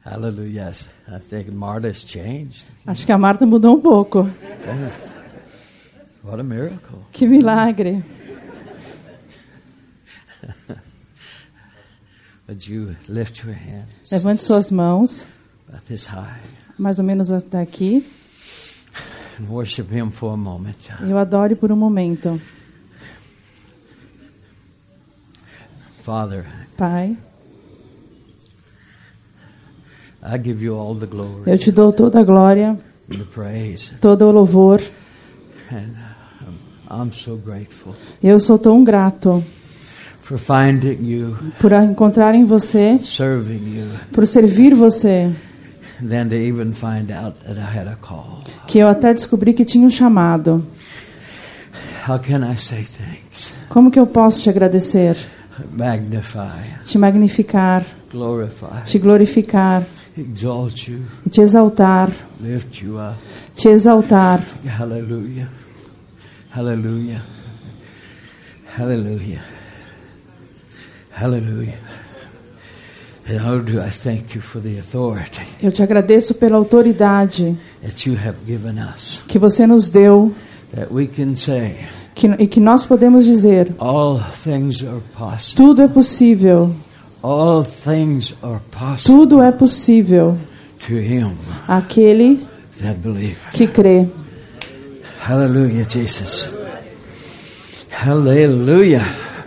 Hallelujah. I think Martha's changed. Acho que a Marta mudou um pouco. What a miracle. Que milagre. Would you lift your hands Levante suas mãos, about this high mais ou menos até aqui, and worship Him for a moment. e eu adore por um momento. Father, Pai, I give you all the glory eu te dou toda a glória, and the praise, todo o louvor. and I'm so grateful Eu sou tão grato for finding you, por encontrar em você, serving you, por servir você, then to even find out that I had a call. que eu até descobri que tinha um chamado. How can I say thanks? Como que eu posso te agradecer, Magnify, te magnificar, glorify, te glorificar exalt you, e te exaltar, lift you up. te exaltar. Hallelujah. Hallelujah. Hallelujah. Hallelujah. And how do I thank you for the authority Eu te agradeço pela autoridade that you have given us, que você nos deu, that we can say, e que nós podemos dizer: all things are possible. tudo é possível, All things are possible tudo é possível to him àquele that believeth. que crê. Hallelujah, Jesus. Hallelujah.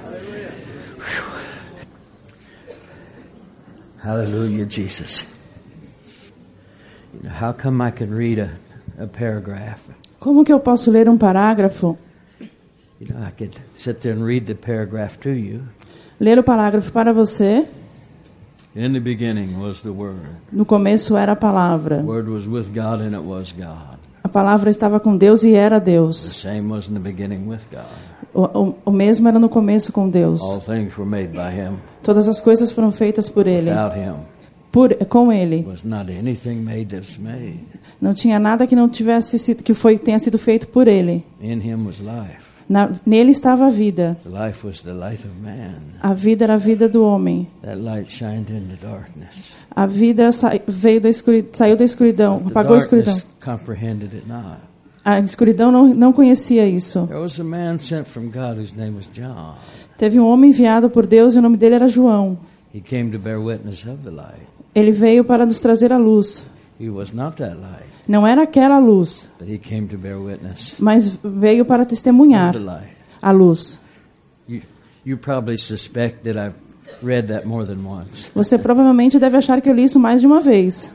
Hallelujah, Jesus. You know, how come I can read a paragraph? Como que eu posso ler um parágrafo? You know, I could sit there and read the paragraph to you. Ler o parágrafo para você. In the beginning was the Word. No começo era a palavra. The Word was with God and it was God. A palavra estava com Deus e era The Deus. same was in the beginning with God. O mesmo era no começo com Deus. All things were made by Him. Todas as coisas foram feitas por Ele. Without Him Com Ele. was not anything made that's made. Não tinha nada que não tivesse sido, tenha sido feito por Ele. In Him was life. Nele estava a vida. The life was the light of man. A vida era a vida do homem. That light shined in the darkness. A vida saiu da escuridão, The apagou a escuridão. darkness comprehended it not. A escuridão não conhecia isso. There was a man sent from God whose name was John. Teve um homem enviado por Deus e o nome dele era João. He came to bear witness of the light. Ele veio para nos trazer a luz. He was not that light, Não era aquela luz, but he came to bear witness mas veio para of testemunhar the light. a luz. You probably suspect that I've read that more than once. Você provavelmente deve achar que eu li isso mais de uma vez.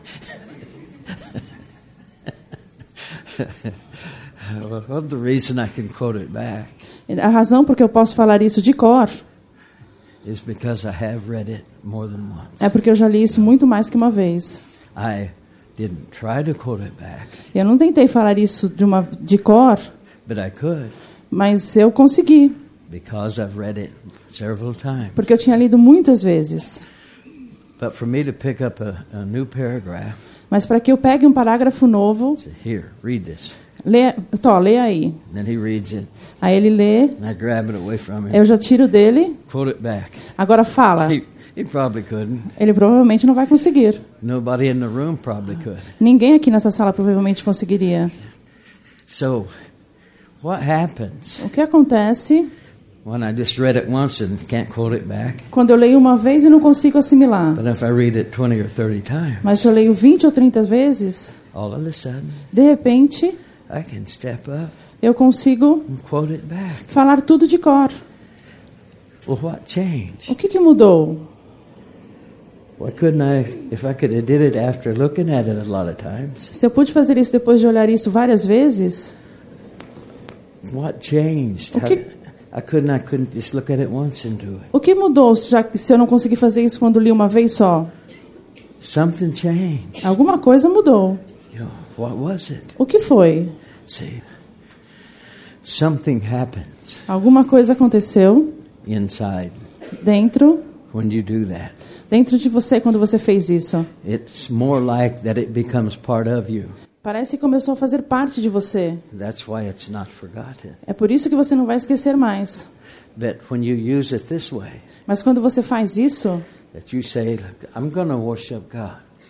Well, the reason I can quote it back A razão por que eu posso falar isso de cor is because I have read it more than once. é porque eu já li isso muito mais que uma vez. I didn't try to quote it back, Eu não tentei falar isso de cor, but I could mas eu consegui, because I've read it several times. porque eu tinha lido muitas vezes. But for me to pick up a new paragraph, Mas para que eu pegue um parágrafo novo, say, here, read this. lê aí. And then he reads it, Aí ele lê, and I grab it away from him, eu já tiro dele, quote it back. agora fala. He probably couldn't. Ele provavelmente não vai conseguir. Nobody in the room probably could. Ninguém aqui nessa sala provavelmente conseguiria. So, what happens O que acontece when I just read it once and can't quote it back? quando eu leio uma vez e não consigo assimilar? But if I read it 20 or 30 times, Mas se eu leio 20 ou 30 vezes, all of a sudden, de repente, I can step up eu consigo and quote it back. falar tudo de cor. Well, what changed? O que mudou? Why couldn't I, if I could have did it after looking at it a lot of times, Se eu pude fazer isso depois de olhar isso várias vezes, what changed? O que- I couldn't just look at it once and do it. o que mudou se eu não consegui fazer isso quando li uma vez só? Something changed. Alguma coisa mudou. You know, what was it? O que foi? See, something happens Alguma coisa aconteceu inside dentro when you do that. de você quando você fez isso. It's more like that it becomes part of you. Parece que começou a fazer parte de você. That's why it's not forgotten. É por isso que você não vai esquecer mais. But when you use it this way, Mas quando você faz isso, that you say, "Look, I'm going to worship God.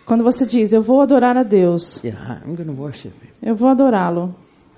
Quando você diz, eu vou adorar a Deus, Yeah, I'm going to worship Him. eu vou adorá-lo.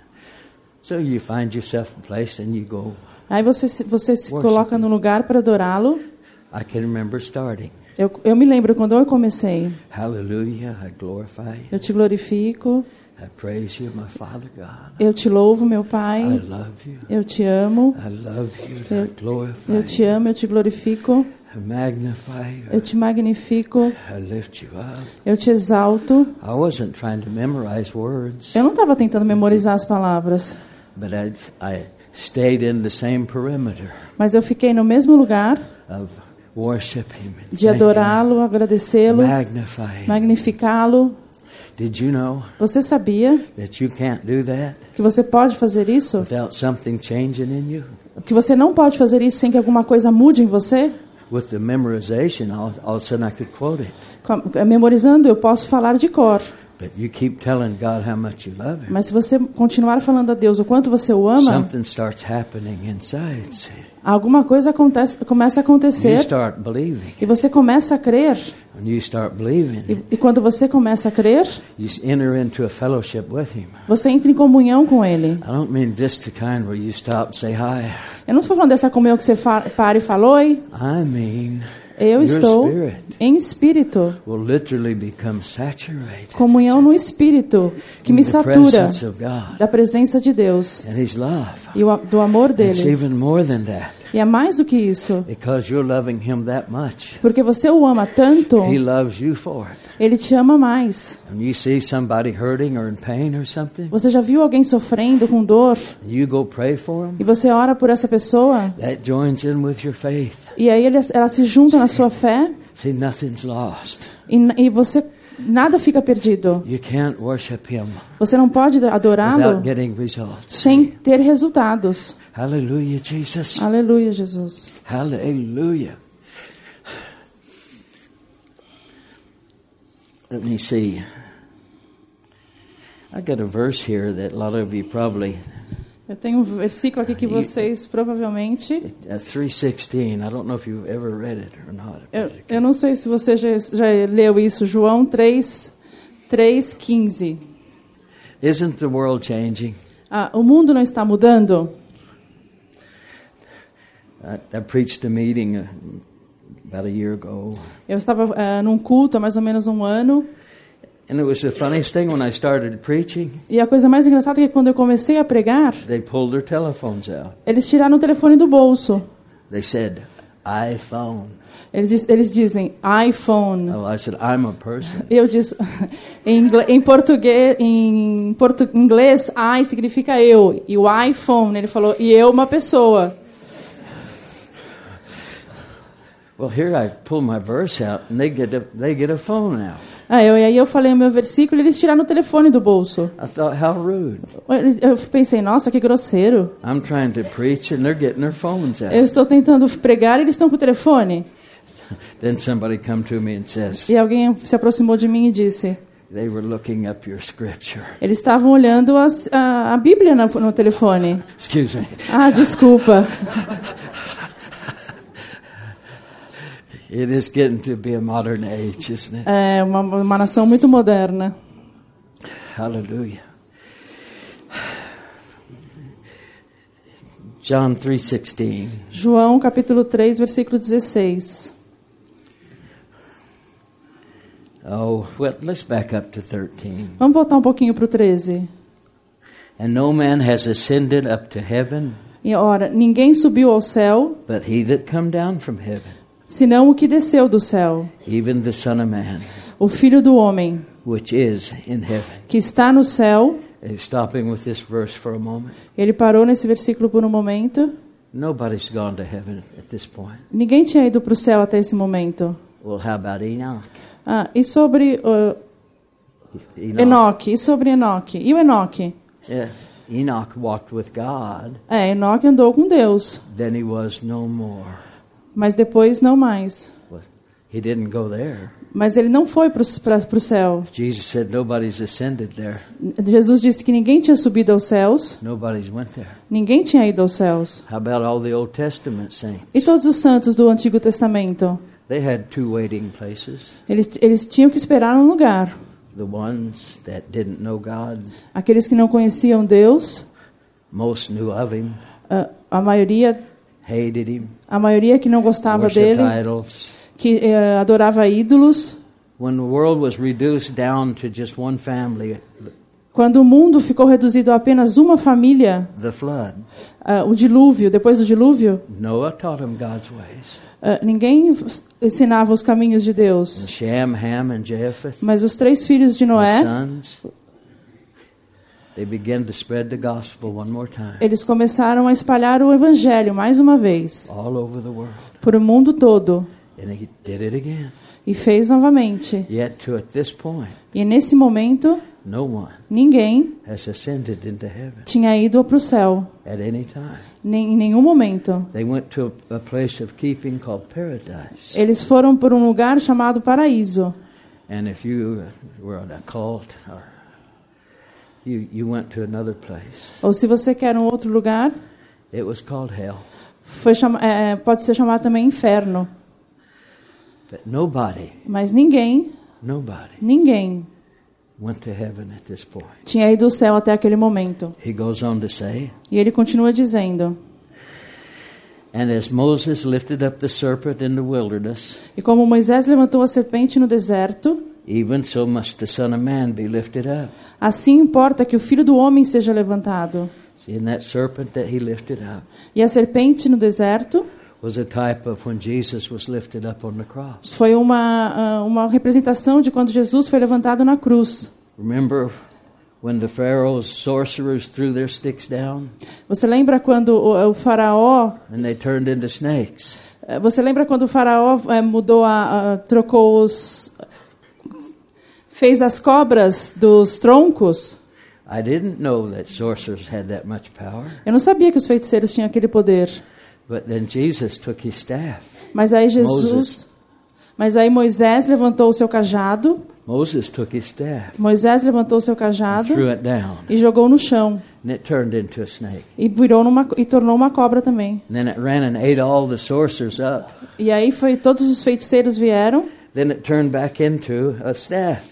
So you find yourself a place and you go. Aí você se coloca no lugar para adorá-lo. I can remember starting. Eu me lembro quando eu comecei. Hallelujah, I glorify you. Eu te glorifico, I praise you, my Father God. eu te louvo, meu I Pai. love you. Eu te amo, I love you. I glorify eu te amo, eu te glorifico, I magnify you. eu te magnifico, I lift you up. eu te exalto. I wasn't trying to memorize words, Eu não estava tentando memorizar as palavras, but I stayed in the same perimeter mas eu fiquei no mesmo lugar of worship Him and de thank adorá-lo, Him, agradecê-lo, magnify Him. magnificá-lo. Did you know Você sabia that you can't do that que você pode fazer isso? without something changing in you? Que você não pode fazer isso sem que alguma coisa mude em você? With the memorization, all of a sudden I could quote it. Memorizando, eu posso falar de cor. But you keep telling God how much you love Him. Mas se você continuar falando a Deus o quanto você o ama, Something starts happening inside. See? alguma coisa começa a You acontecer start believing. e você começa a crer. When you start believing, E quando você começa a crer, you enter into a fellowship with Him. você entra em comunhão com Ele. I don't mean just the kind where you stop and say hi. Eu não estou falando dessa comunhão que você para e fala oi. I mean, Eu your estou spirit em espírito. will literally become saturated Comunhão no espírito que in me the satura presence of God da presença de Deus and His love. e do amor It's dele. even more than that. E é mais do que isso. Because you're loving Him that much. Porque você o ama tanto, He loves you for it. Ele te ama mais. When you see somebody hurting or in pain or something, Você já viu alguém sofrendo com dor you go pray for e them, você ora por essa pessoa that joins in with your faith. e aí ela se junta na sua fé See, nothing's lost. e você nada fica perdido. You can't worship Him Você não pode without adorá-lo getting results. sem ter resultados. Hallelujah, Jesus. Aleluia, Jesus. Hallelujah. Let me see. I got a verse here that a lot of you probably, Eu tenho um versículo aqui que vocês provavelmente 3:16. I don't know if you've ever read it or not. eu não sei se você já leu isso, João 3:15. Isn't the world changing? O mundo não está mudando? I preached a meeting about a year ago. Eu estava num culto há mais ou menos um ano. And it was the funniest thing when I started preaching, E a coisa mais engraçada é que quando eu comecei a pregar, they pulled their telephones out. eles tiraram o telefone do bolso. They said, iPhone. Eles dizem iPhone. Oh, I said, I'm a person. Eu disse em português, inglês, I significa eu. E o iPhone, ele falou, e eu uma pessoa. Well, here I pull my verse out, and they get a phone out. E aí eu falei o meu versículo e eles tiraram o telefone do bolso. I thought, how rude. Eu pensei, nossa, que grosseiro. I'm trying to preach, and they're getting their phones out. Eu estou tentando pregar e eles estão com o telefone. Then somebody come to me and says, E alguém se aproximou de mim e disse, they were looking up your scripture. eles estavam olhando a Bíblia no telefone. Excuse me. Desculpa. It is getting to be a modern age, isn't it? É uma nação muito moderna. Hallelujah. John 3:16. João capítulo 3, versículo 16. Oh, well, let's back up to 13. Vamos voltar um pouquinho para o 13. And no man has ascended up to heaven, E ora, ninguém subiu ao céu, but he that come down from heaven, senão o que desceu do céu, even the Son of Man, o Filho do Homem, which is in heaven. que está no céu. Stopping with this verse for a moment. Ele parou nesse versículo por um momento. Nobody's gone to heaven at this point. Ninguém tinha ido para o céu até esse momento. Well, how about Enoch? E sobre Enoque? E sobre Enoque? E o Enoque? Yeah. Enoch walked with God. Enoque andou com Deus, Then he was no more. mas depois não mais. He didn't go there. Mas ele não foi para o céu. Jesus said nobody's ascended there. Jesus disse que ninguém tinha subido aos céus. Nobody's went there. Ninguém tinha ido aos céus. How about all the Old Testament saints? E todos os santos do Antigo Testamento? They had two waiting places. Eles tinham que esperar um lugar. The ones that didn't know God, Aqueles que não conheciam Deus, most knew of Him, a maioria hated Him, que não gostava worshipped dele, idols. que adorava ídolos. When the world was reduced down to just one family, Quando o mundo ficou reduzido a apenas uma família, the flood, o dilúvio, depois do dilúvio, Noah taught them God's ways. Ninguém ensinava os caminhos de Deus. And Shem, Ham, and Japheth, Mas os 3 filhos de the Noé, sons, they began to spread the gospel one more time eles começaram a espalhar o evangelho mais uma vez, all over the world. por o mundo todo. And He did it again. E fez novamente. Yet at this point, E nesse momento, no one ninguém has ascended into heaven tinha ido para o céu. at any time. Em nenhum momento. They went to a place of keeping called paradise. Eles foram por um lugar chamado paraíso. And if you were in a cult, or you went to another place, Ou se você quer um outro lugar, it was called hell. pode ser chamado também inferno. But nobody Mas ninguém went to heaven at this point. tinha ido ao céu até aquele momento. He goes on to say, E ele continua dizendo: and as Moses lifted up the serpent in the wilderness, E como Moisés levantou a serpente no deserto, even so must the Son of Man be lifted up. assim importa que o Filho do Homem seja levantado. See, and that serpent that he lifted up E a serpente no deserto was a type of when Jesus was lifted up on the cross. foi uma representação de quando Jesus foi levantado na cruz. Remember when the Pharaoh's sorcerers threw their sticks down Você lembra quando o faraó and they turned into snakes? Você lembra quando o faraó trocou fez as cobras dos troncos? I didn't know that sorcerers had that much power. Eu não sabia que os feiticeiros tinham aquele poder. But then Jesus took his staff. Mas aí Moisés levantou o seu cajado. Moses took his staff, Moisés levantou o seu cajado threw it down, e jogou no chão. and it turned into a snake. E tornou uma cobra também. And then it ran and ate all the sorcerers up. E aí todos os feiticeiros vieram. Then it turned back into a staff.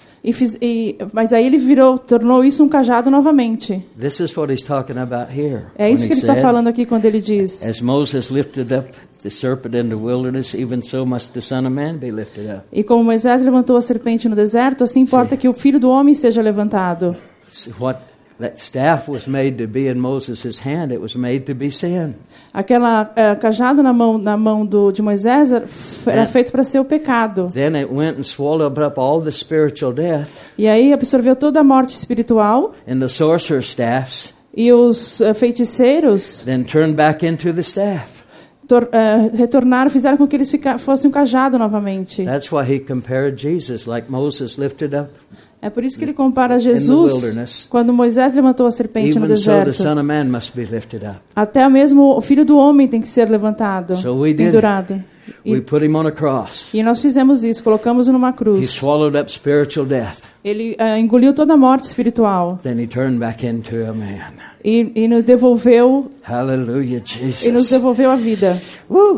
Mas aí ele tornou isso um cajado novamente. This is what he's talking about here. É isso when que he ele está said, falando aqui quando ele diz: as Moses lifted up the serpent in the wilderness, even so must the Son of Man be lifted up. E como Moisés levantou a serpente no deserto, assim importa que o Filho do Homem seja levantado. What that staff was made to be in Moses' hand, it was made to be sin. Aquela cajado na mão de Moisés era feito para ser o pecado. Then it went and swallowed up all the spiritual death. E aí absorveu toda a morte espiritual. And the sorcerer's staffs E os feiticeiros then turned back into the staff. retornaram, fizeram com que eles fossem um cajado novamente. That's why he compared Jesus, like Moses lifted up. É por isso que ele compara Jesus quando Moisés levantou a serpente no Even so, the deserto. Son of Man must be lifted up. Até mesmo o Filho do Homem tem que ser levantado, So we did. pendurado. We put him on a cross. E nós fizemos isso, colocamos-o numa He cruz. swallowed up spiritual death. Ele engoliu toda a morte espiritual Then he turned back into a man. e nos devolveu Hallelujah, e nos Jesus. devolveu a vida. Woo.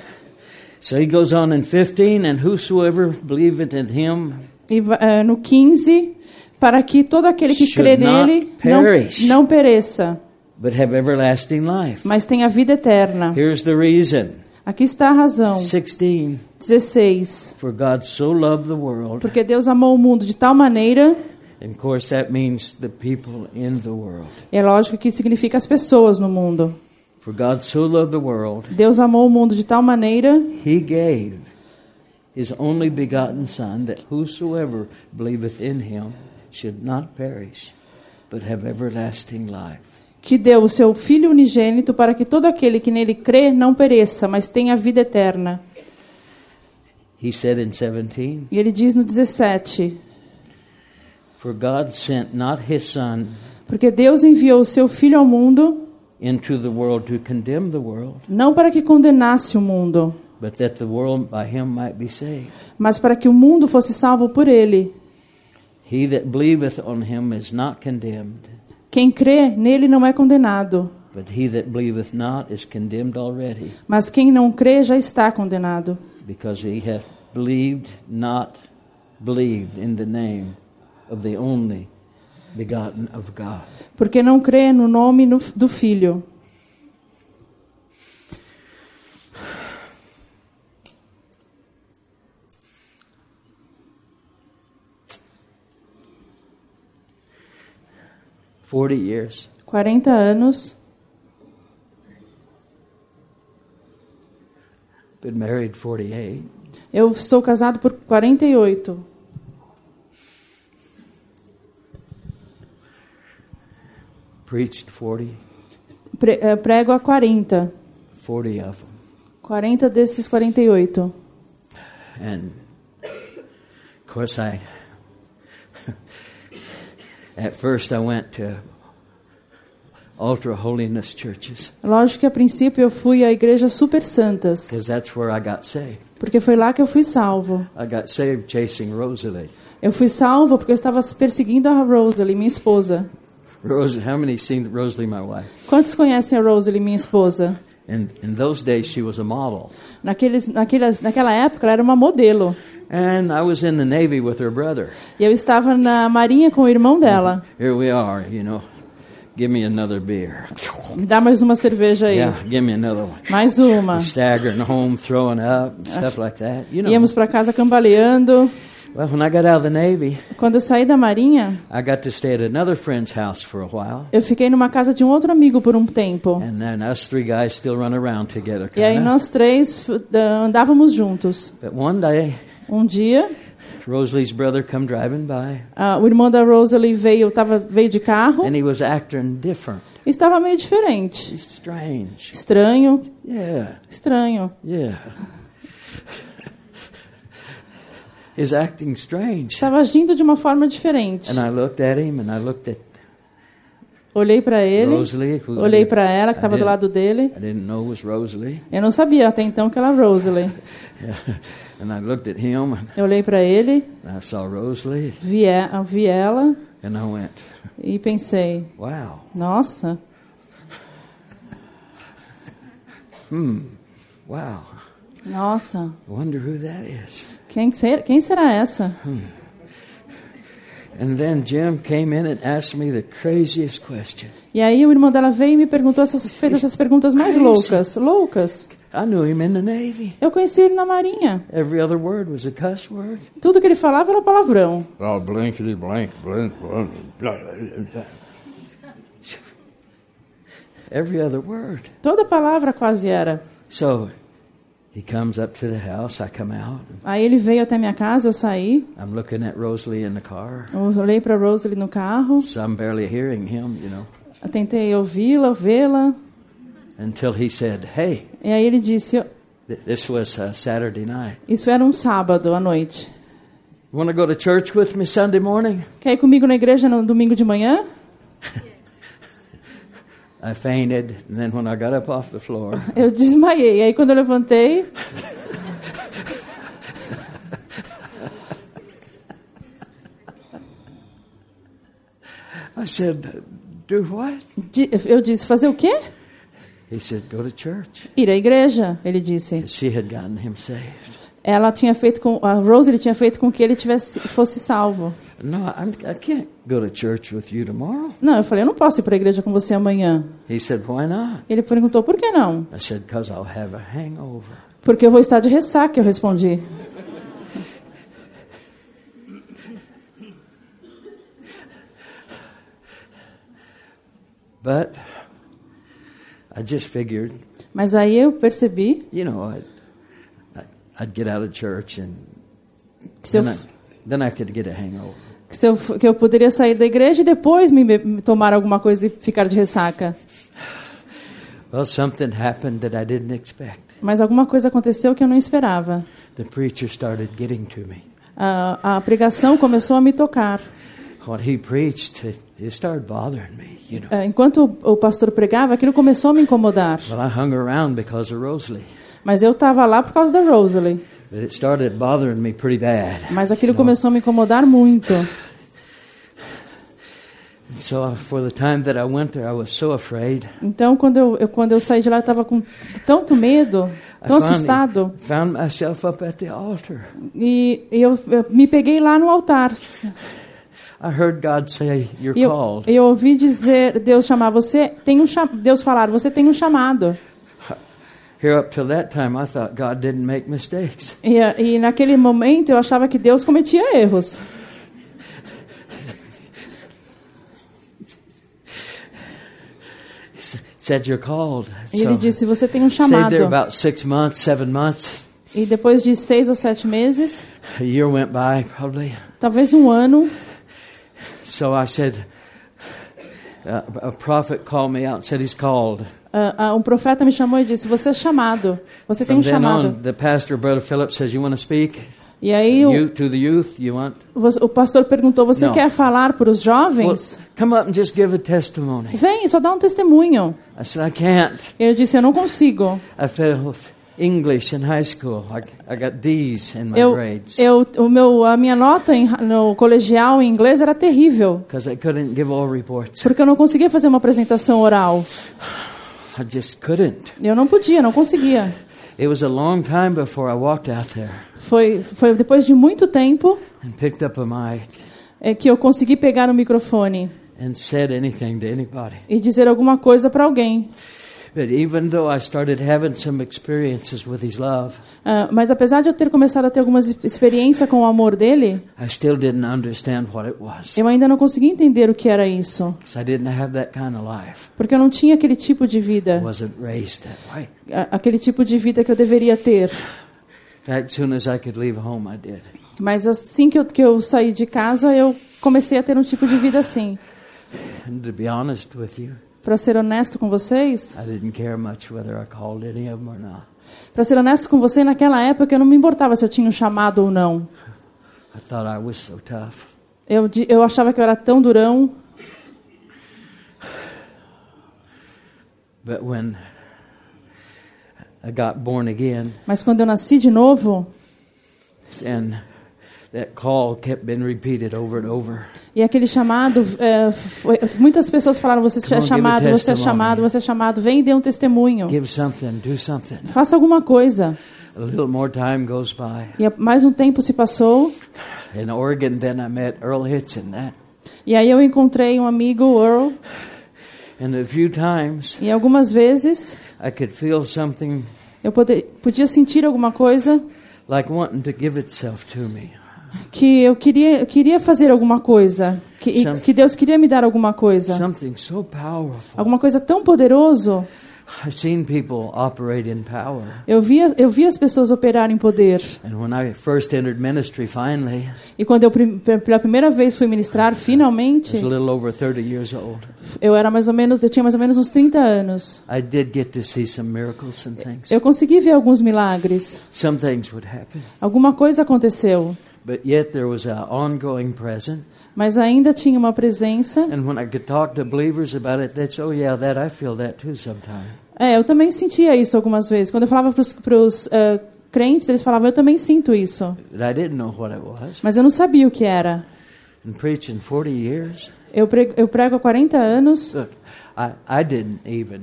So he goes on in 15, and whosoever believeth in him E no 15, para que todo aquele que crê should not nele perish. não pereça, but have everlasting life. mas tenha vida eterna. Here's the reason. Aqui está a razão. 16. 16. For God so loved the world. Porque Deus amou o mundo de tal maneira, And of course that means the people in the world. é lógico que significa as pessoas no mundo. For God so loved the world, Deus amou o mundo de tal maneira he gave his only begotten Son, that whosoever believeth in him should not perish, but have everlasting life. que deu o seu Filho unigênito para que todo aquele que nele crê não pereça, mas tenha vida eterna. He said in 17, E ele diz no 17, for God sent not his Son porque Deus enviou o seu Filho ao mundo, into the world to condemn the world, não para que condenasse o mundo, but that the world by him might be saved. mas para que o mundo fosse salvo por ele. He that believeth on him is not condemned, Quem crê nele não é condenado, but he that believeth not is condemned already, mas quem não crê já está condenado. because he hath believed in the name of the only begotten of God. Porque não crê no nome do Filho. years. 40 anos. Been married 48. Eu estou casado por 48. Preached 40. Prego a 40. 40 of them. 40 desses 48. And of course at first I went to ultra holiness churches. Lógico que a princípio eu fui a igrejas super santas. Because that's where I got saved. Porque foi lá que eu fui salvo. I got saved chasing Rosalie. Eu fui salvo porque eu estava perseguindo a Rosalie, minha esposa. How many seen Rosalie, my wife? Quantos conhecem a Rosalie, minha esposa? In those days she was a model. Naquela época ela era uma modelo. And I was in the Navy with her brother. E eu estava na marinha com o irmão dela. Here we are, Give me another beer. Me dá mais uma cerveja aí. Yeah, give me another one. Mais uma. Staggering home, throwing up, stuff like that. Íamos para casa cambaleando. Well, when I got out of the Navy, quando eu saí da marinha, I got to stay at another friend's house for a while. Eu fiquei numa casa de um outro amigo por um tempo. And then us three guys still run around together. E aí nós três andávamos juntos. But one day, um dia, Rosalie's brother come driving by. O irmão da Rosalie veio de carro. And he was acting different. Estava meio diferente. Strange. Estranho. Yeah. Estranho. Yeah. Is acting strange. Estava agindo de uma forma diferente. And I looked at him and I looked at Olhei para ele. Rosalie, olhei para ela que estava do lado dele. I didn't know it was Rosalie. Eu não sabia até então que ela era Rosalie. And I looked at him and eu olhei para ele. I saw Rosalie. Vi ela. And I went. E pensei. Wow. Nossa. Wow. Nossa. Wonder who that is. Quem será essa? And then Jim came in and asked me the craziest question. E aí o irmão dela veio e me perguntou fez essas perguntas mais loucas. I knew him in the Navy. Eu conheci ele na marinha. Every other word was a cuss word. Tudo que ele falava era palavrão. Oh, blankety blank, blank, blank, blank. Every other word. Toda palavra quase era. So he comes up to the house, I come out. Aí ele veio até minha casa, eu saí. I'm looking at Rosalie in the car. Eu olhei para Rosalie no carro. So I'm barely hearing him, Eu tentei vê-la. Until he said, "Hey." E aí ele disse, this was Saturday night. Isso era um sábado à noite. You want to go to church with me Sunday morning? Quer ir comigo na igreja no domingo de manhã? I fainted, and then when I got up off the floor, eu desmaiei. Aí quando eu levantei, I said, "Do what?" Eu disse, fazer o quê? He said, "Go to church." Ir à igreja, ele disse. She had gotten him saved. A Rosalie tinha feito com que ele fosse salvo. No, I can't go to church with you tomorrow. Não, eu falei, eu não posso ir para a igreja com você amanhã. He said, "Why not?" Ele perguntou, por que não? I said, "'Cause I'll have a hangover." Porque eu vou estar de ressaca, eu respondi. But I just figured. Mas aí eu percebi. I'd get out of church and then I could get a hangover. Que eu poderia sair da igreja e depois me tomar alguma coisa e ficar de ressaca. Well, something happened that I didn't expect. Mas alguma coisa aconteceu que eu não esperava. The preacher started getting to me. A pregação começou a me tocar. What he preached, it started bothering me, Enquanto o pastor pregava, aquilo começou a me incomodar. Well, I hung around because of Rosalie. Mas eu estava lá por causa da Rosalie. But it started bothering me pretty bad. Mas aquilo começou a me incomodar muito. So for the time that I went there, I was so afraid. Então quando eu saí de lá, eu estava com tanto medo. tão assustado. Found myself up at the altar. E eu me peguei lá no altar. I heard God say, "You're E called." eu ouvi dizer, Deus chamar você, Deus falar, você tem um chamado. Here up till that time, I thought God didn't make mistakes. E naquele momento eu achava que Deus cometia erros. He said, "You're called." E ele disse, você tem um stayed there chamado. about 6 months, 7 months. E depois de 6 ou 7 meses, A year went by, probably. talvez um ano, So I said, a prophet called me out and said he's called. um profeta me chamou e disse, você é chamado. Você tem From um then chamado. on, the pastor, Brother Phillips, says, "You want to speak? E aí To the youth, you want?" o pastor perguntou, você Não. quer falar para os Well, jovens? come up and just give a testimony. Vem, só dá um testemunho. I said, "I can't. Ele disse, eu não consigo. I failed English in high school. I got D's in my grades A minha nota no colegial em inglês era terrível, because I couldn't give oral reports. porque eu não conseguia fazer uma apresentação oral. I just couldn't." Eu não podia, não conseguia. It was a long time before I walked out there Foi depois de muito tempo and picked up a mic que eu consegui pegar o microfone and said anything to anybody. e dizer alguma coisa para alguém. But even though I started having some experiences with His love, Mas apesar de eu ter começado a ter algumas experiências com o amor dele, I still didn't understand what it was. eu ainda não conseguia entender o que era isso. 'Cause I didn't have that kind of life. Porque eu não tinha aquele tipo de I vida, wasn't raised that way. aquele tipo de vida que eu deveria ter. In fact, as soon as I could leave home, I did. Mas assim que eu saí de casa, eu comecei a ter um tipo de vida assim. And to be honest with you, Para ser honesto com vocês, I didn't care much whether I called any of them or not. para ser honesto com você, naquela época eu não me importava se eu tinha um chamado ou não. I thought I was so tough. Eu achava que eu era tão durão. But when I got born again, Mas quando eu nasci de novo, and that call kept being repeated over and over. e aquele chamado, muitas pessoas falaram, você é chamado, você é chamado, você é chamado, vem e dê um testemunho. Give something, do something. Faça alguma coisa. A little more time goes by. E mais um tempo se passou, In Oregon, then I met Earl Hitson. e aí eu encontrei um amigo, Earl, And a few times e algumas vezes I could feel something eu podia sentir alguma coisa like wanting to give itself to me. que eu queria fazer alguma coisa, que Deus queria me dar alguma coisa, Something so powerful. alguma coisa tão poderoso. I've seen people operate in power. Eu vi as pessoas operarem poder. And when I first entered ministry, finally, E quando eu pela primeira vez fui ministrar, I finalmente, was a little over 30 years old. eu tinha mais ou menos uns 30 anos. I did get to see some miracles and things. Eu consegui ver alguns milagres. Some things would happen. Alguma coisa aconteceu, But yet there was an ongoing presence. mas ainda tinha uma presença. And when I could talk to believers about it, they'd say, "Oh yeah, I feel that too sometimes." Eu também sentia isso algumas vezes. Quando eu falava para os crentes, eles falavam, eu também sinto isso. But I didn't know what it was. Mas eu não sabia o que era. And preaching 40 years, Eu prego há 40 anos. look, I didn't even,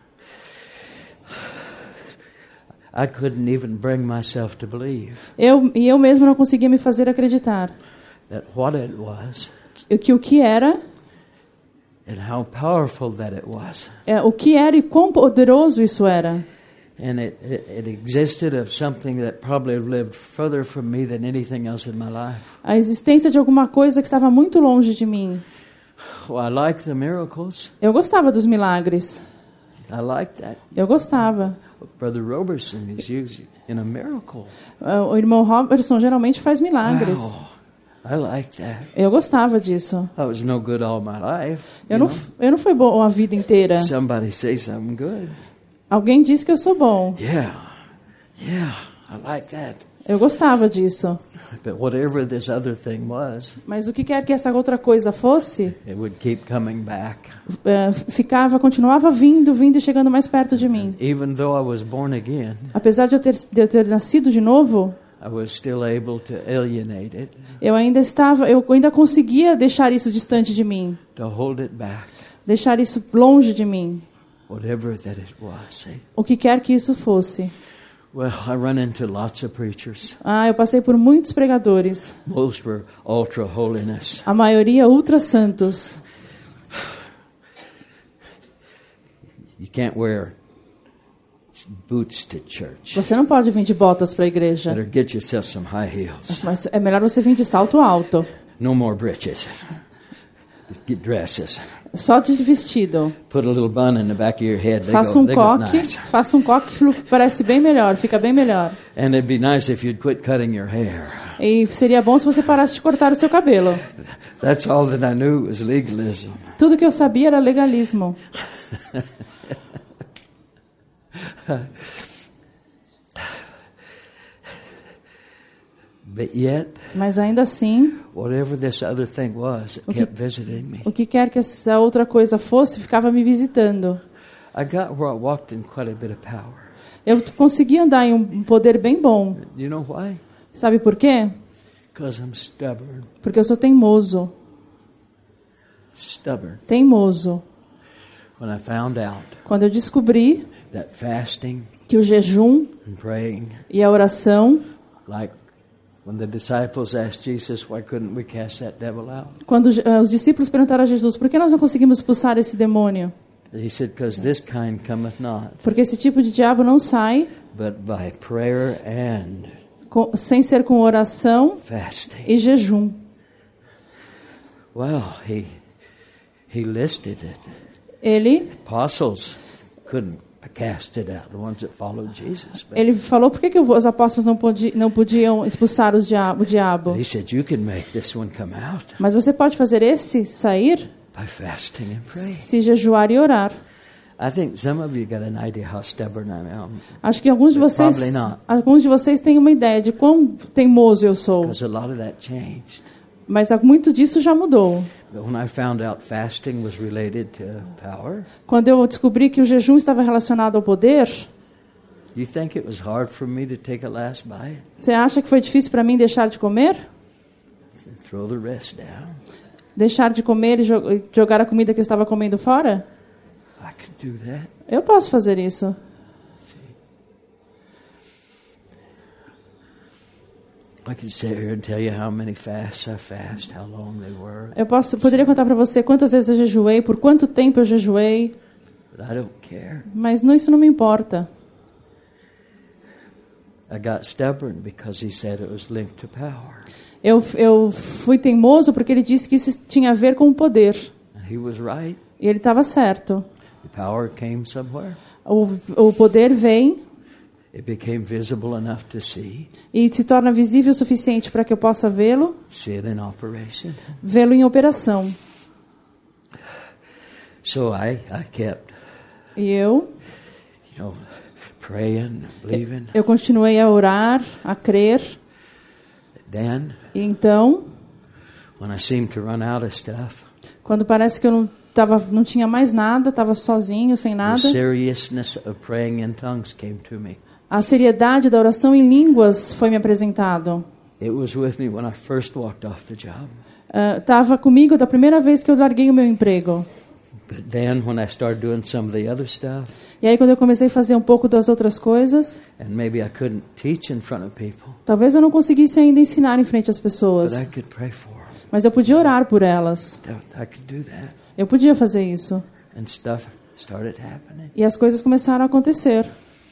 I couldn't even bring myself to believe Eu mesmo não conseguia me fazer acreditar. that what it was Que o que era, and how powerful that it was. o que era e quão poderoso isso era. And it existed of something that probably lived further from me than anything else in my life. A existência de alguma coisa que estava muito longe de mim. Well, I like the miracles. Eu gostava dos milagres. I like that. Eu gostava. Brother Robertson is used in a miracle. O irmão Robertson geralmente faz milagres. Wow, I like that. Eu gostava disso. I was no good all my life. Eu não fui bom a vida inteira. Somebody say something good. Alguém disse que eu sou bom. Yeah, I like that. Eu gostava disso. But whatever this other thing was, Mas o que quer que essa outra coisa fosse, it would keep coming back. continuava vindo e chegando mais perto de mim. Even though I was born again, Apesar de eu ter nascido de novo, I was still able to alienate it, eu ainda conseguia deixar isso distante de mim, to hold it back, deixar isso longe de mim. whatever that it was. See? O que quer que isso fosse. Well, I run into lots of preachers. Eu passei por muitos pregadores. Most were ultra holiness. A maioria ultra santos. You can't wear boots to church. Você não pode vir de botas para a igreja. Better get yourself some high heels. Mas é melhor você vir de salto alto. No more breeches. Get dresses. Só de vestido. Put a little bun in the back of your head. Faça They go nice. Faça um coque que parece bem melhor, fica bem melhor. And it'd be nice if you'd quit cutting your hair. E seria bom se você parasse de cortar o seu cabelo. That's all that I knew was legalism. Tudo que eu sabia era legalismo. But yet, mas ainda assim, whatever this other thing was, it kept visiting me. O que quer que essa outra coisa fosse, ficava me visitando. I got where I walked in quite a bit of power. Eu consegui andar em um poder bem bom. You know why? Sabe por quê? Because I'm stubborn. Porque eu sou teimoso. Stubborn. Teimoso. When I found out quando eu descobri that fasting que o jejum and praying, e a oração, like when the disciples asked Jesus, why couldn't we cast that devil out? Quando os discípulos perguntaram a Jesus, por que nós não conseguimos expulsar esse demônio? He said, because this kind cometh not, porque esse tipo de diabo não sai, but by prayer and sem ser com oração fasting. E jejum. Well, he listed it. Ele couldn't cast it out, the ones that followed Jesus. Ele falou por que os apóstolos não podiam expulsar o diabo. He said, you can make this one come out. Mas você pode fazer esse sair by fasting and praying. Se jejuar e orar. I think some of you got an idea how stubborn I am. Acho que alguns de vocês têm uma ideia de quão teimoso eu sou. Because a lot of that changed. Mas muito disso já mudou. When I found out fasting was related to power, quando eu descobri que o jejum estava relacionado ao poder, you think it was hard for me to take a last bite? Você acha que foi difícil para mim deixar de comer? Throw the rest down. Deixar de comer e jogar a comida que eu estava comendo fora? I could do that. Eu posso fazer isso. I could sit here and tell you how many fasts I fast, how long they were. Eu poderia contar para você quantas vezes eu jejuei, por quanto tempo eu jejuei. But I don't care. Mas isso não me importa. I got stubborn because he said it was linked to power. Eu fui teimoso porque ele disse que isso tinha a ver com o poder. And he was right. E ele estava certo. The power came somewhere. O poder vem. It became visible enough to see. E se torna visível o suficiente para que eu possa vê-lo. See it in operation. Vê-lo em operação. So I kept. E eu, praying, believing. Eu continuei a orar, a crer. Then, e então, when I seemed to run out of stuff, quando parece que eu não tinha mais nada, estava sozinho, sem nada. The seriousness of praying in tongues came to me. A seriedade da oração em línguas foi me apresentado. It was with me when I first walked off the job. Estava comigo da primeira vez que eu larguei o meu emprego. But then when I started doing some of the other stuff, e aí quando eu comecei a fazer um pouco das outras coisas, and maybe I couldn't teach in front of people, talvez eu não conseguisse ainda ensinar em frente às pessoas. But I could pray for them. Mas eu podia orar por elas. I could do that. Eu podia fazer isso. And stuff started happening. E as coisas começaram a acontecer.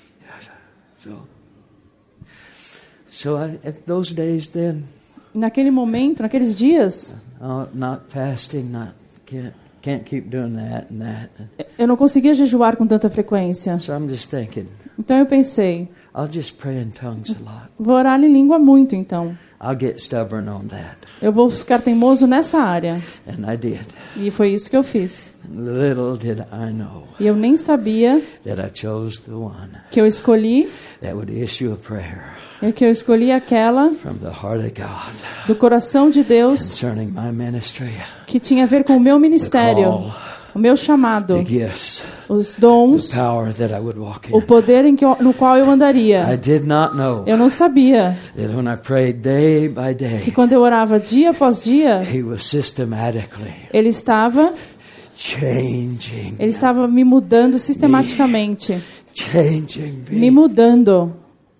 So at those days then, naquele momento, naqueles dias, not fasting, can't keep doing that and that. Eu não conseguia jejuar com tanta frequência. So I'm just thinking, então eu pensei, I'll just pray in tongues a lot. Vou orar em língua muito então. I'll get stubborn on that. Eu vou ficar teimoso nessa área. And I did. E foi isso que eu fiz. Little did I know. E eu nem sabia that I chose the one que eu escolhi that would issue a prayer. É que eu escolhi aquela from the heart of God, do coração de Deus concerning my ministry, que tinha a ver com o meu ministério, o meu chamado, the gifts, os dons, the power that I would walk in. O poder no qual eu andaria. I did not know eu não sabia that when I prayed day by day, que quando eu orava dia após dia, He was systematically Ele estava changing. Ele estava me mudando sistematicamente. Changing me. Me mudando.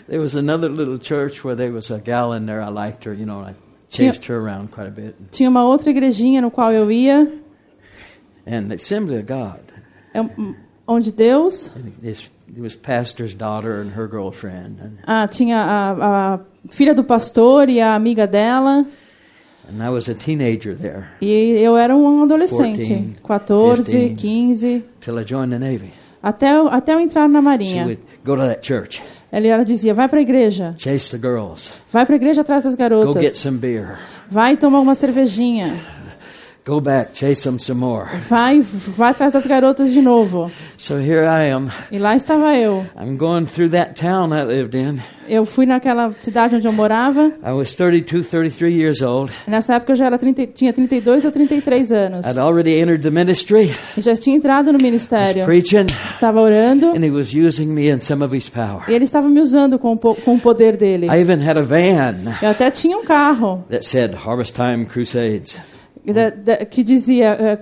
There was another little church where there was a gal in there. I liked her, I chased her around quite a bit. Tinha uma outra igrejinha no qual eu ia. And the Assembly of God. Onde Deus... It was pastor's daughter and her girlfriend. Tinha a filha do pastor e a amiga dela. And I was a teenager there. E eu era um adolescente. 14, 15. Till I joined the Navy. Até eu entrar na She Marinha. would go to that church. Ela dizia, vai para a igreja. Chase the girls. Vai para a igreja atrás das Go get garotas. some beer. Vai tomar uma cervejinha. Go back, chase them some more. Vai atrás das garotas de novo. So here I am. E lá estava eu. I'm going through that town I lived in. Eu fui naquela cidade onde eu morava. I was 32, 33 years old. Nessa época eu já tinha 32 ou 33 anos. I'd already entered the ministry. Eu já tinha entrado no Was ministério. preaching, Estava orando. and he was using me in some of his power. E ele estava me usando com o poder dele. I even had a van Eu até tinha um carro that said Harvest Time Crusades. que dizia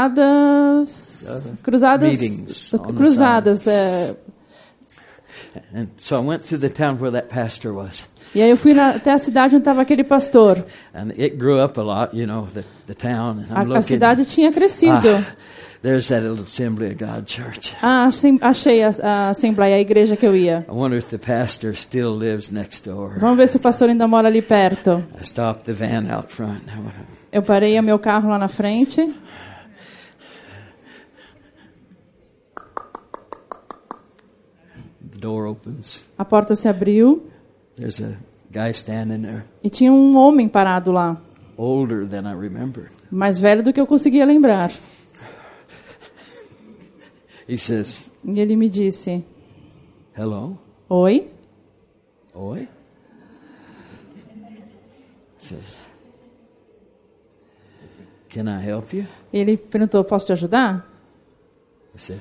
Meetings on the cruzadas. And so I went through the town where that pastor was. E aí eu fui até a cidade onde estava aquele pastor. And it grew up a lot, the town. And I'm A cidade tinha crescido. There's that little Assembly of God church. Achei a Assembleia, a igreja que eu ia. I wonder if the pastor still lives next door. Vamos ver se o pastor ainda mora ali perto. I stopped the van out front. Eu parei o meu carro lá na frente. The door opens. A porta se abriu. There's a guy standing there, E tinha um homem parado lá. older than I remembered. Mais velho do que eu conseguia lembrar. He says, E ele me disse, hello? oi? Oi? He says, can I help you? Ele perguntou, posso te ajudar? I said,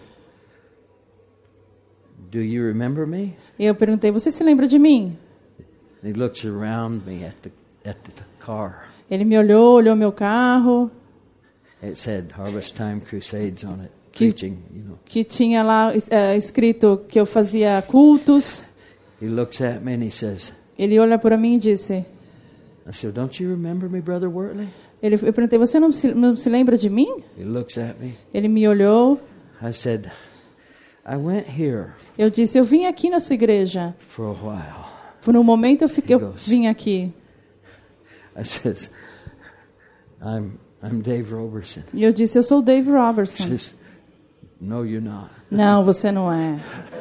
do you remember me? E eu perguntei, você se lembra de mim? And he looks around me at the car. Ele me olhou meu carro, It said Harvest Time Crusades on it, Que- preaching, que tinha lá escrito que eu fazia cultos. He looks at me and he says, Ele olha para mim e disse, I said, don't you remember me, Brother Wortley? eu perguntei, você não se lembra de mim? He looks at me. Ele me olhou. I said, I went here Eu disse, eu vim aqui na sua igreja. for a while. Por um momento eu vim aqui. I says, I'm Dave Robertson. E eu disse, eu sou o Dave He Robertson. says, no, you're not. Não, você não é.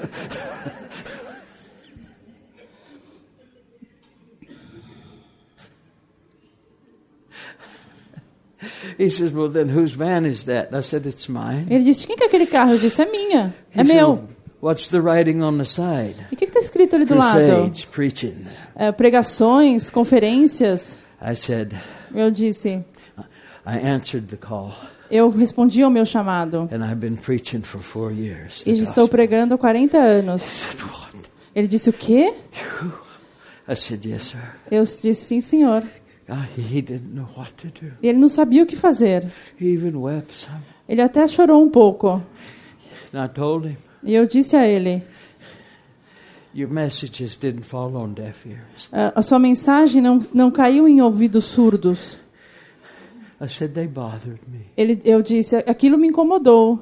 He says, well, then whose van is that? I said, it's mine. Ele disse, quem que é aquele carro? Eu disse, é minha. É He said, meu. "Well, what's the writing on the side? E o que está escrito ali do lado? Crusades, preaching. Pregações, conferências. I said, Eu disse, I answered the call, eu respondi ao meu chamado. and I've been preaching for 4 years. the E estou gospel." pregando há 40 anos. I said, "What?" Ele disse, o quê? I said, yes, sir. Eu disse, sim, senhor. He didn't know what to do. E ele não sabia o que fazer. He even wept some. Ele até chorou um pouco. And I told him, E eu disse a ele, your messages didn't fall on deaf ears. a sua mensagem não caiu em ouvidos surdos. I said, they bothered me. Eu disse, aquilo me incomodou.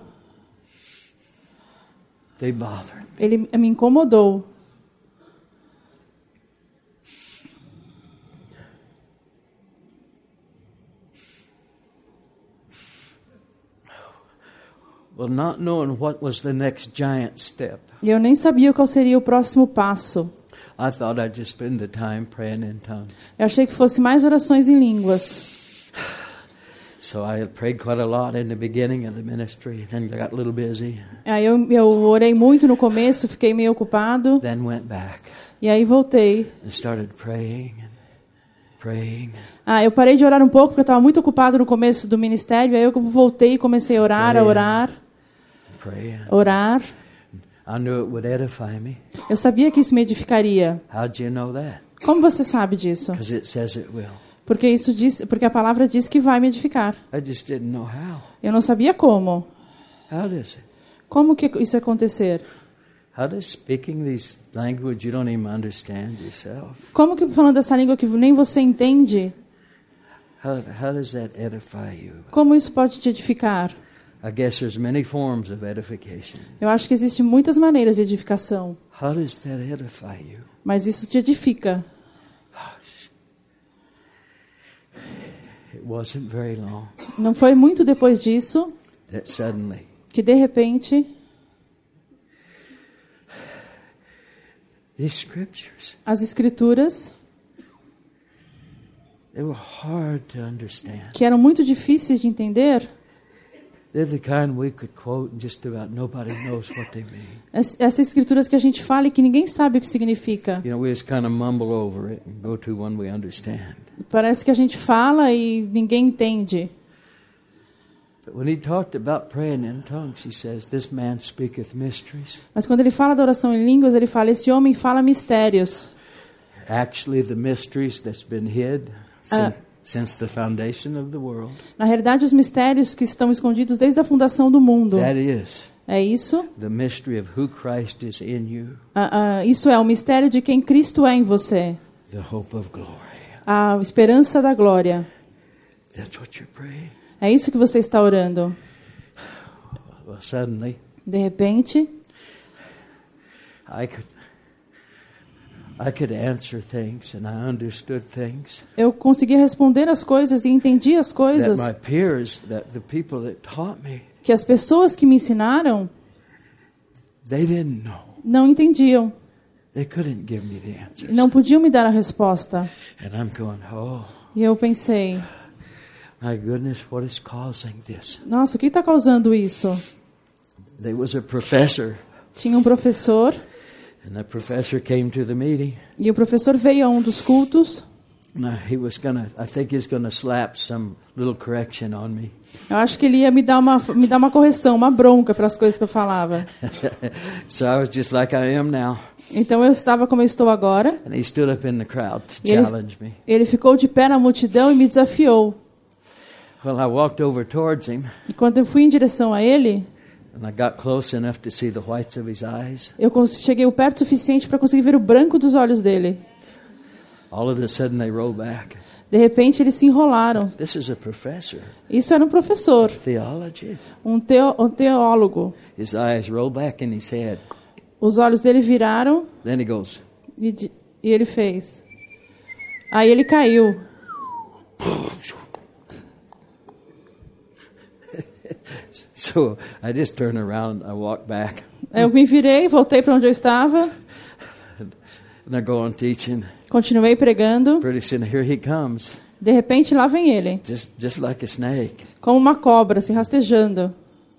They bothered me. Ele me incomodou. Well, not knowing what was the next giant step, E eu nem sabia qual seria o próximo passo. I thought I'd just spend the time praying in tongues. Eu achei que fosse mais orações em línguas. So I prayed quite a lot in the beginning of the ministry. Then I got a little busy. Aí eu orei muito no começo, fiquei meio ocupado. Then went back E aí voltei. and started praying and praying. Eu parei de orar um pouco, porque eu estava muito ocupado no começo do ministério. Aí eu voltei e comecei a orar, Praying. orar. I knew it would edify me. Eu sabia que isso me edificaria. How'd you know that? Como você sabe disso? Because it says it will. Porque a palavra diz que vai me edificar. I just didn't know how. Eu não sabia como. How does it? Como que isso ia acontecer? How does speaking these language you don't even understand yourself. Como que falando essa língua que nem você entende? How does that edify you? Como isso pode te edificar? I guess there's many forms of edification. Eu acho que existem muitas maneiras de edificação. How does that edify you? Mas isso te edifica. It wasn't very long Não foi muito depois disso that suddenly que, de repente, these scriptures, as escrituras, they were hard to understand. que eram muito difíceis de entender, They're the kind we could quote and just about nobody knows what they mean. essas escrituras que a gente fala e que ninguém sabe o que significa. You know, we just kind of mumble over it and go to one we understand. Parece que a gente fala e ninguém entende. But when he talked about praying in tongues, he says, "This man speaketh mysteries." Mas quando ele fala da oração em línguas, ele fala, esse homem fala mistérios. Actually, the mysteries that's been hid since the foundation of the world. Na realidade, os mistérios que estão escondidos desde a fundação do mundo. That is É isso? the mystery of who Christ is in you, Isso é o mistério de quem Cristo é em você. the hope of glory. A esperança da glória. That's what you're praying. É isso que você está orando. Well, suddenly, De repente, I could answer things and I understood things eu conseguia responder as coisas e entendi as that coisas my peers, that the people that taught me, que as pessoas que me ensinaram they didn't know. não entendiam. They couldn't give me the answers. Não podiam me dar a resposta. And I'm going, oh, E eu pensei, my goodness, what is causing this? nossa, o que está causando isso? There was a professor, Tinha um professor, and the professor came to the meeting. e o professor veio a um dos cultos. Now, I think he's gonna slap some little correction on me. Eu acho que ele ia me dar uma correção, uma bronca para as coisas que eu falava. So I was just like I am now. Então eu estava como eu estou agora. And he stood up in the crowd to E challenge me. ele ficou de pé na multidão e me desafiou. Well, I walked over towards him, E quando eu fui em direção a ele, and I got close enough to see the whites of his eyes. eu cheguei perto o suficiente para conseguir ver o branco dos olhos dele. All of a sudden, they rolled back. De repente eles se enrolaram. This is a professor Isso era um professor, of theology. um teólogo. His eyes rolled back in his head. Os olhos dele viraram Then he goes, e ele fez. Aí ele caiu. So I just turned around and I walked back. Eu me virei, voltei para onde eu estava, And I go on teaching. continuei pregando. Pretty soon, here he comes, De repente lá vem ele, just like a snake. como uma cobra, se rastejando.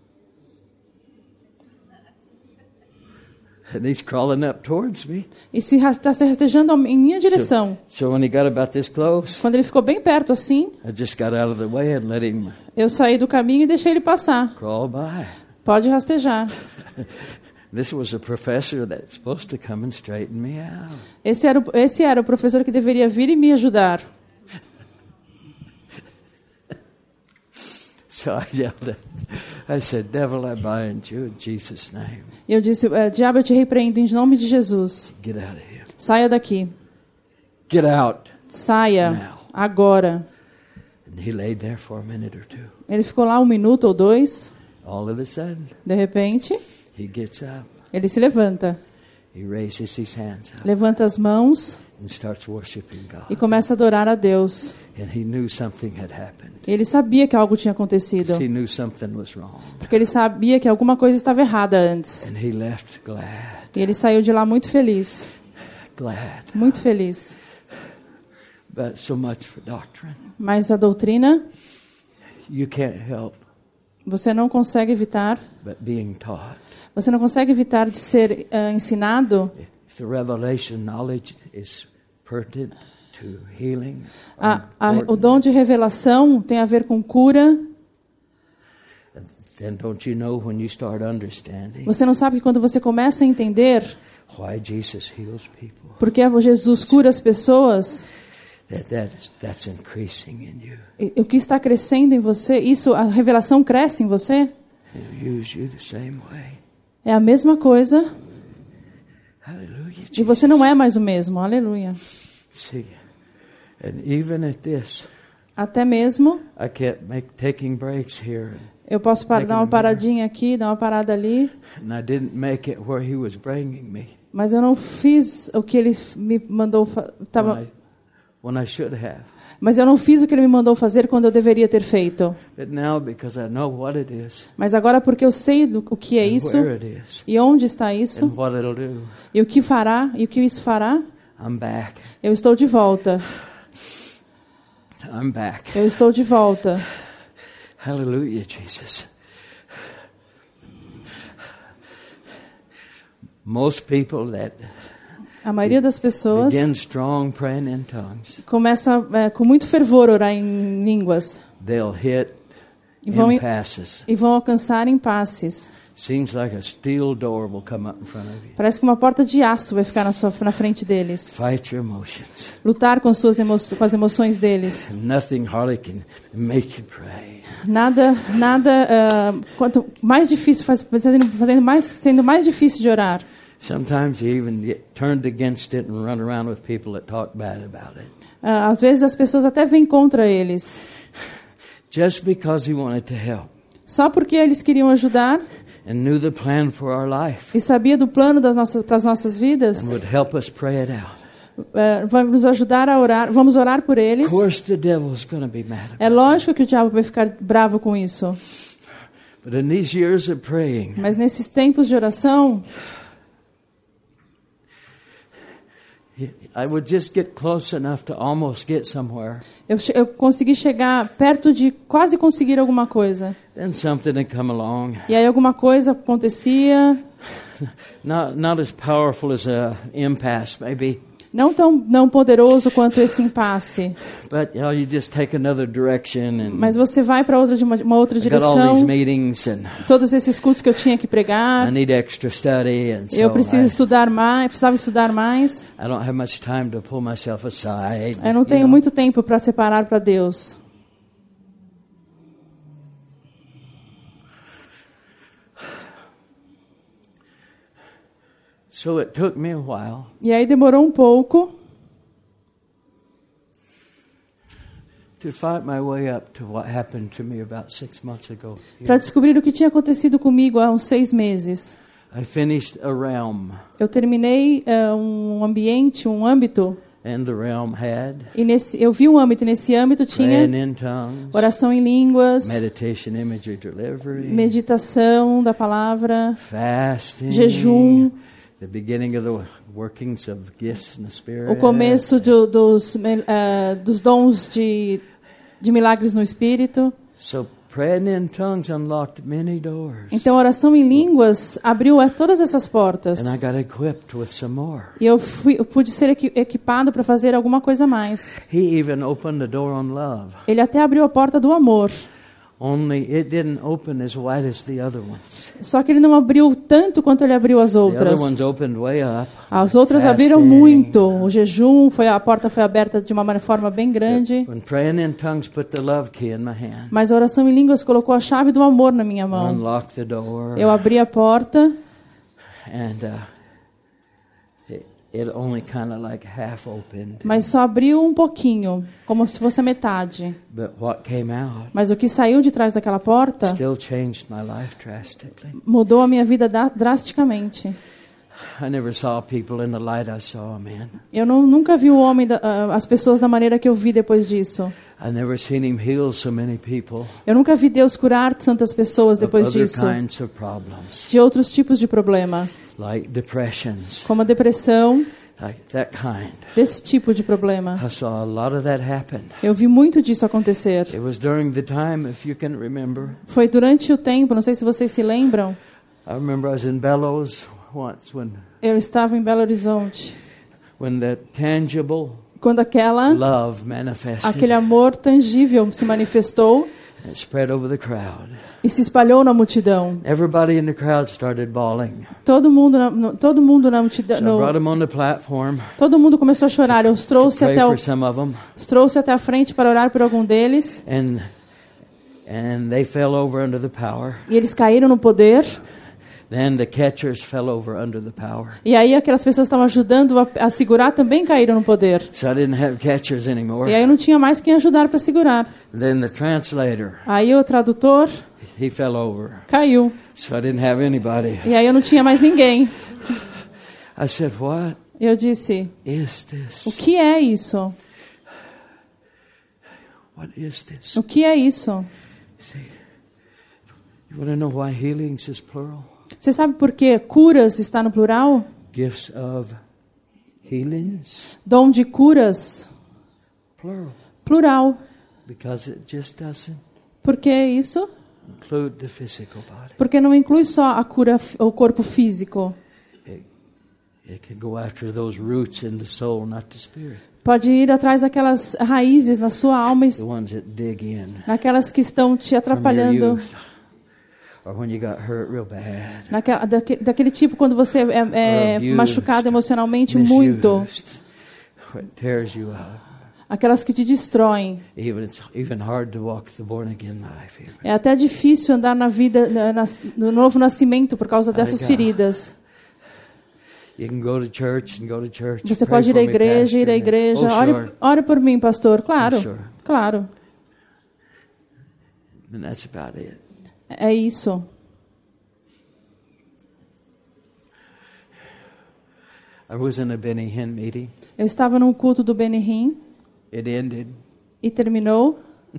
And he's crawling up towards me. E está se rastejando em minha direção. So when he got about this close, Quando ele ficou bem perto assim, I just got out of the way and let him eu saí do caminho e deixei ele passar. crawl by. Pode rastejar. This was a professor that's supposed to come and straighten me out. Esse era o professor que deveria vir e me ajudar. So I yelled at I said, "Devil, I bind you in Jesus' name. E eu disse, diabo, eu te repreendo em nome de Jesus. Get out of here. Saia daqui. Get out." Saia. Now. Agora. And he laid there for a minute or two. Ele ficou lá 1 minuto ou 2. All of a sudden, De repente, he gets up. ele se levanta. He raises his hands up Levanta as mãos and starts worshiping e God. começa a adorar a Deus. And he knew something had happened. Ele sabia que algo tinha acontecido. He knew something was wrong. Porque ele sabia que alguma coisa estava errada antes. And he left glad. E ele saiu de lá muito feliz. Glad. Muito feliz. But so much for doctrine. Mas a doutrina, You can't help você não consegue evitar. but being taught. Você não consegue evitar de ser ensinado. If the revelation knowledge is pertinent to healing, O dom de revelação tem a ver com cura. then don't you know when you start understanding Você não sabe que quando você começa a entender why Jesus heals people, porque Jesus cura as pessoas, that's increasing in you. o que está crescendo em você, a revelação cresce em você? He'll use you the same way. É a mesma coisa. Hallelujah, E você não é mais o mesmo. Aleluia. See, and even at this, Até mesmo, I kept taking breaks here, eu posso dar uma paradinha aqui, dar uma parada ali, and I didn't make it where He was bringing me mas eu não fiz o que Ele me mandou when I should have. Mas eu não fiz o que Ele me mandou fazer quando eu deveria ter feito. But now, because I know what it is, Mas agora, porque eu sei o que é and isso, where it is, e onde está isso, and what it'll do, e o que fará, e o que isso fará, I'm back. eu estou de volta. I'm back. Eu estou de volta. Hallelujah, Jesus. Most people that A maioria das pessoas begin strong praying in tongues, começa com muito fervor a orar em línguas they'll hit e vão impasses. alcançar impasses. Seems like a steel door will come up in front of you. Parece que uma porta de aço vai ficar na frente deles. Fight your emotions. Lutar com com as emoções deles. Nothing hardly can make you pray. Nada, quanto mais difícil, sendo mais difícil de orar. Sometimes you even get turned against it and run around with people that talk bad about it. Às vezes as pessoas até vêm contra eles. Just because He wanted to help Só porque eles queriam ajudar and knew the plan for our life e sabia do plano para as nossas vidas, and would help us pray it out. vai nos ajudar a orar. Vamos orar por eles. Of course, the devil's going to be mad about É lógico que o diabo vai ficar bravo com isso. it. But in these years of praying, Mas nesses tempos de oração, I would just get close enough to almost get somewhere. eu consegui chegar perto de quase conseguir alguma coisa. Then something would come along. E aí alguma coisa acontecia, Not as powerful as a impasse, maybe. não poderoso quanto esse impasse. But you just take another direction, and Mas você vai para uma outra I got all these direção. meetings, and Todos esses cultos que eu tinha que I pregar, need extra study, and eu so precisava estudar mais. I don't have much time to pull myself aside. Eu não you tenho know. muito tempo para separar para Deus. So it took me a while E aí demorou um pouco to fight my way up to what happened to me about 6 months ago. para descobrir o que tinha acontecido comigo há uns 6 meses. I finished a realm, Eu terminei um ambiente, um âmbito, and the realm had e eu vi um âmbito, e nesse âmbito tinha praying in tongues, oração em línguas, meditation, imagery, delivery, meditação da palavra, fasting, jejum, the beginning of the workings of gifts in the Spirit. o começo dos dons de milagres no Espírito. So praying in tongues unlocked many doors. Então, a oração em línguas abriu todas essas portas. And I got equipped with some more. E eu pude ser equipado para fazer alguma coisa a mais. He even opened the door on love. Ele até abriu a porta do amor. Only it didn't open as wide as the other ones. Só que ele não abriu tanto quanto ele abriu as The outras. other ones opened way up. As outras abriram muito. O jejum, a porta foi aberta de uma forma bem grande. When praying in tongues put the love key in my hand. Mas a oração em línguas colocou a chave do amor na minha mão. Unlocked the door. Eu abri a porta And it only kind of like half opened. mas só abriu um pouquinho, como se fosse a metade. But what came out Mas o que saiu de trás daquela porta still changed my life drastically. mudou a minha vida drasticamente. I never saw people in the light I saw, man. Eu nunca vi as pessoas da maneira que eu vi depois disso. I never seen him heal so many people Eu nunca vi Deus curar tantas pessoas of depois other disso, kinds of problems, de outros tipos de problema, like depressions, como a depressão, like that kind. desse tipo de problema. I saw a lot of that happen. Eu vi muito disso acontecer. It was during the time, if you can remember, Foi durante o tempo, não sei se vocês se lembram, I remember I was in Bellows once eu estava em Belo Horizonte, when the tangible quando love manifested. aquele amor tangível se manifestou It spread over the crowd. e se espalhou na multidão. Everybody in the crowd started bawling. Todo mundo na So multidão, I brought them on the platform todo mundo começou a chorar. Eu os to trouxe pray até for some of them, a frente para orar por algum deles, and they fell over under the power. e eles caíram no poder. Then the catchers fell over under the power. E aí aquelas pessoas que estavam ajudando a segurar também caíram no poder. So I didn't have catchers anymore. E aí eu não tinha mais quem ajudar para segurar. Then the translator, Aí o tradutor he fell over. caiu. So I didn't have anybody. E aí eu não tinha mais ninguém. I said, what Eu disse, is this? o que é isso? What is this? O que é isso? See, you want to know why healings is plural? Você sabe por que curas está no plural? Gifts of healings, Dom de curas, plural. plural. Because it just doesn't Por que isso? include the physical body. Porque não inclui só a cura, o corpo físico. It can go after those roots in the soul, not the spirit. Pode ir atrás daquelas raízes na sua alma, The ones that dig in naquelas que estão te from your atrapalhando. youth, or when you got hurt real bad, Daquele tipo quando você é abused, machucado emocionalmente muito. misused, what tears you up. Aquelas que te destroem. It's even hard to walk the born again life. Even. É até difícil andar na vida, no novo nascimento por causa dessas God. feridas. You can go to church and go to church. Você Pray pode ir for à me, igreja, pastor. ir à igreja. Oh, sure. Ore por mim, pastor. Claro, Sure. claro. And that's about it. É isso. I was in a Benny Hinn meeting. Eu estava num culto do Benny Hinn It ended. e terminou.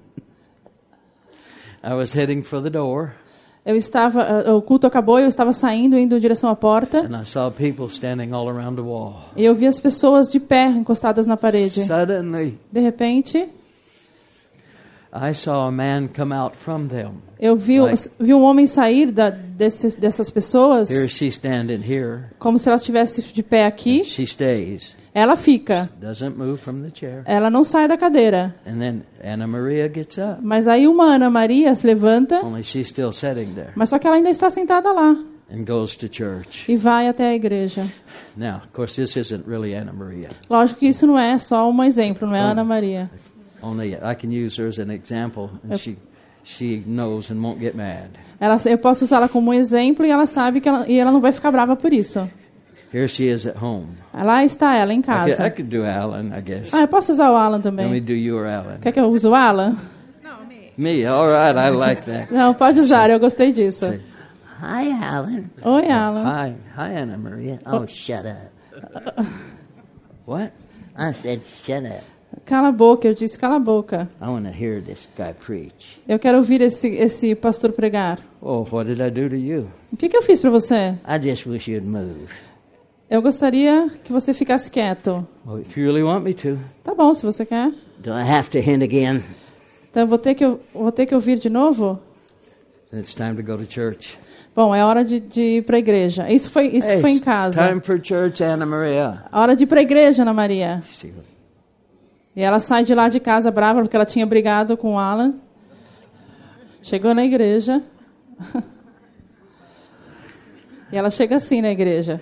I was heading for the door, O culto acabou, eu estava saindo, indo em direção à porta. and I saw people standing all around the wall. E eu vi as pessoas de pé, encostadas na parede. Suddenly, De repente, I saw a man come out from them. eu vi um homem sair dessas pessoas, Here she's standing here. como se ela estivesse de pé aqui. She stays. Ela fica. Doesn't move from the chair. Ela não sai da cadeira. And then Anna Maria gets up. Mas aí uma Ana Maria se levanta, Only she's still sitting there mas só que ela ainda está sentada lá. and goes to church. E vai até a igreja. Now, of course, this isn't really Anna Maria. Lógico que isso não é só um exemplo, não é Ana Maria. Only I can use her as an example, and she knows and won't get mad. Eu posso usá-la como um exemplo e ela sabe que ela não vai ficar brava por isso. Here she is at home. Lá está ela em I casa. could do Alan, I guess. Eu posso usar o Alan Let me também. do you or Alan. Quer que eu use o Alan? Me, all right, I like that. Não, pode usar, eu gostei disso. Say, Hi, Alan. Oi, Alan. Hi, Anna Maria. Oh, shut up. What? I said, shut up. Cala a boca, eu disse cala a boca. I want to hear this guy preach. Eu quero ouvir esse pastor pregar. Oh, what did I do to you? O que eu fiz para você? I just wish you'd move. Eu gostaria que você ficasse quieto. Well, if you really want me to. Tá bom, se você quer. Do I have to hint again? Então eu vou ter que ouvir de novo? Then it's time to go to church. Bom, é hora de ir para a igreja. Isso foi em casa. Time for church, Anna Maria. A hora de ir para a igreja, Ana Maria. She goes, E ela sai de lá de casa brava porque ela tinha brigado com o Alan. Chegou na igreja. E ela chega assim na igreja.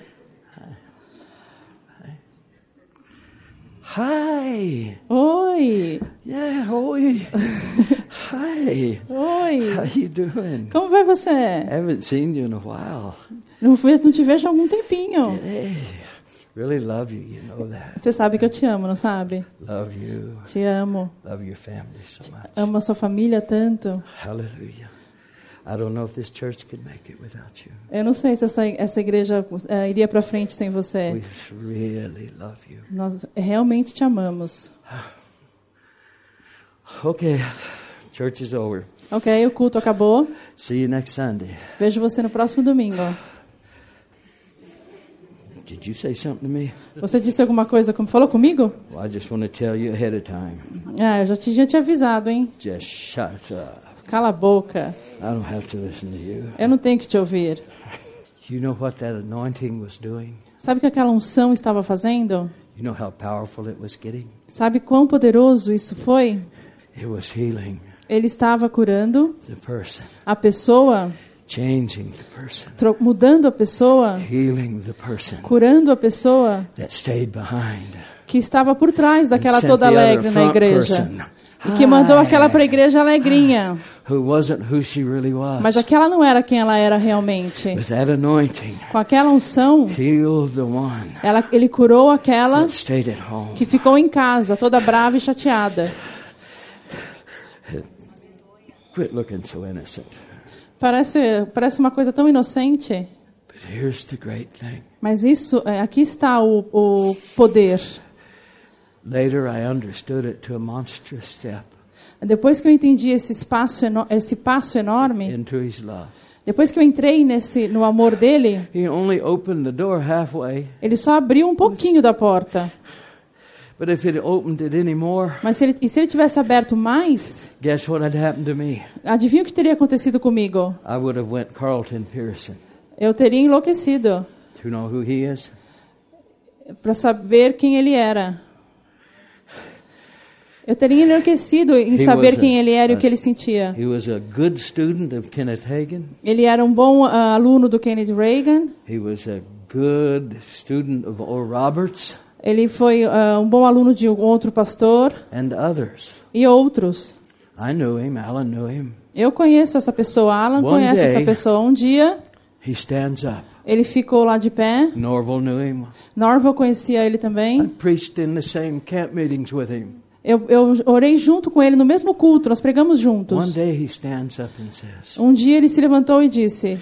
hi. Oi! Yeah, oi. Hi. Oi! How you doing? Como vai você? Haven't seen you in a while. Não te vejo há algum tempinho. Hey, really love you. You know that. Você sabe que eu te amo, não sabe? Love you. Te amo. Love your family so much. Amo a sua família tanto. Hallelujah. I don't know if this church could make it without you. Eu não sei se essa igreja iria para frente sem você. We really love you. Nós realmente te amamos. Okay, church is over. Ok, o culto acabou. See you next Sunday. Vejo você no próximo domingo. Did you say something to me? Você disse alguma coisa? Falou comigo? Well, I just want to tell you ahead of time. Eu já tinha te avisado, hein? Just shut up. Cala a boca. I don't have to listen to you. Eu não tenho que te ouvir. You know what that anointing was doing? Sabe o que aquela unção estava fazendo? You know how powerful it was getting? Sabe quão poderoso isso foi? It was healing Ele estava curando the person, a pessoa, changing the person, mudando a pessoa, healing the person curando a pessoa that stayed behind. que estava por trás daquela And sent toda the other alegre na front igreja. person e que mandou aquela para a igreja alegrinha. who wasn't who she really was. Mas aquela não era quem ela era realmente. With that anointing, Com aquela unção, healed the one ele curou aquela that stayed at home. que ficou em casa, toda brava e chateada. Quit looking so innocent. Parece uma coisa tão inocente, But here's the great thing. mas aqui está o poder. Later I understood it to a monstrous step Depois que eu entendi esse passo enorme, into his love. depois que eu entrei no amor dele, He only opened the door halfway, ele só abriu um pouquinho da porta. but if it opened it anymore, Mas se ele tivesse aberto mais, guess what had happened to me? adivinha o que teria acontecido comigo? I would have went Carlton Pearson. Eu teria enlouquecido Do you know who he is? para saber quem ele era. Eu teria enlouquecido em saber quem ele era e o que ele sentia. He was a good student of Kenneth Hagin. Ele era um bom aluno do Kenneth Reagan. He was a good student of Oral Roberts Ele foi um bom aluno de um outro pastor and others. e outros. I knew him. Alan knew him. Eu conheço essa pessoa, Alan One conhece day- essa pessoa. Um dia, He stands up. ele ficou lá de pé. Norval knew him. Norval conhecia ele I também. preached in the same camp meetings with him. Eu orei junto com ele no mesmo culto, nós pregamos One juntos. day he stands up and says, Um dia ele se levantou e disse: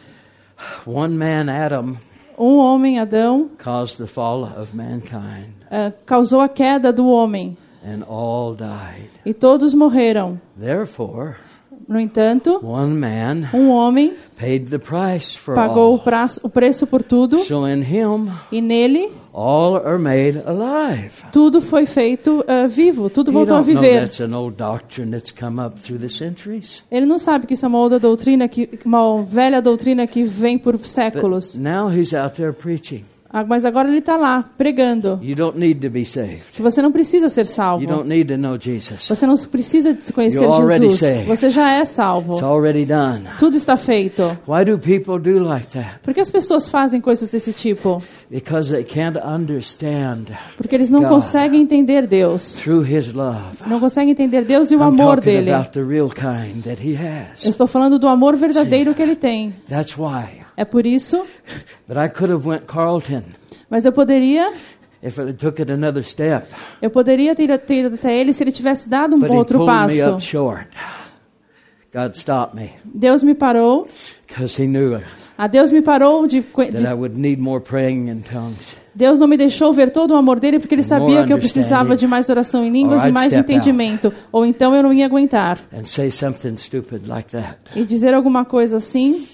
one man, Adam, um homem, Adão, caused the fall of mankind, causou a queda do homem and all died. e todos morreram. Therefore, No entanto, one man um homem paid the price for pagou all. o preço por tudo So in him, e nele all are made alive. tudo foi feito vivo, tudo You voltou a don't know viver. that's an old doctrine that's come up through the centuries. Ele não sabe que isso é uma velha doutrina que vem por But séculos. now he's out there preaching. Mas agora ele está lá pregando You don't need to be saved. que você não precisa ser You salvo. don't need to know Jesus. Você não precisa de conhecer You're already Jesus. saved. Você já é salvo. It's already done. Tudo está feito. Why do people do like that? Por que as pessoas fazem coisas desse tipo? Because they can't understand Porque eles não God. conseguem entender Deus. through his love. Não conseguem entender Deus e o I'm amor talking dele. about the real kind that he Eu has. estou falando do amor verdadeiro que ele tem. That's why. É por isso. But I could have went Carlton Mas eu poderia took it another step. ter ido até ele se ele tivesse dado um But he outro pulled me up passo. short. God stopped me Deus me parou. because he knew Deus me parou that I would need more praying in tongues. Deus não me deixou ver todo o amor dele porque ele sabia que eu precisava understanding. de mais oração em línguas Or e I'd mais step entendimento. Ou então eu não ia aguentar. And say something stupid like that. E dizer alguma coisa assim.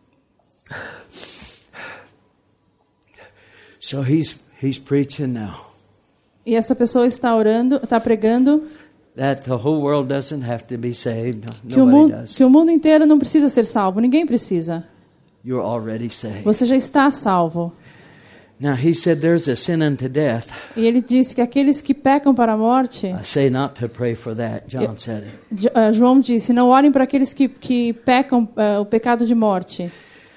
So he's preaching now E essa pessoa está pregando that the whole world doesn't have to be saved. que Nobody does. o mundo inteiro não precisa ser salvo. Ninguém precisa. You're already saved. Você já está salvo. Now he said there's a sin unto death. E ele disse que aqueles que pecam para a morte, I say not to pray for that. John said it. João disse, não orem para aqueles que pecam o pecado de morte.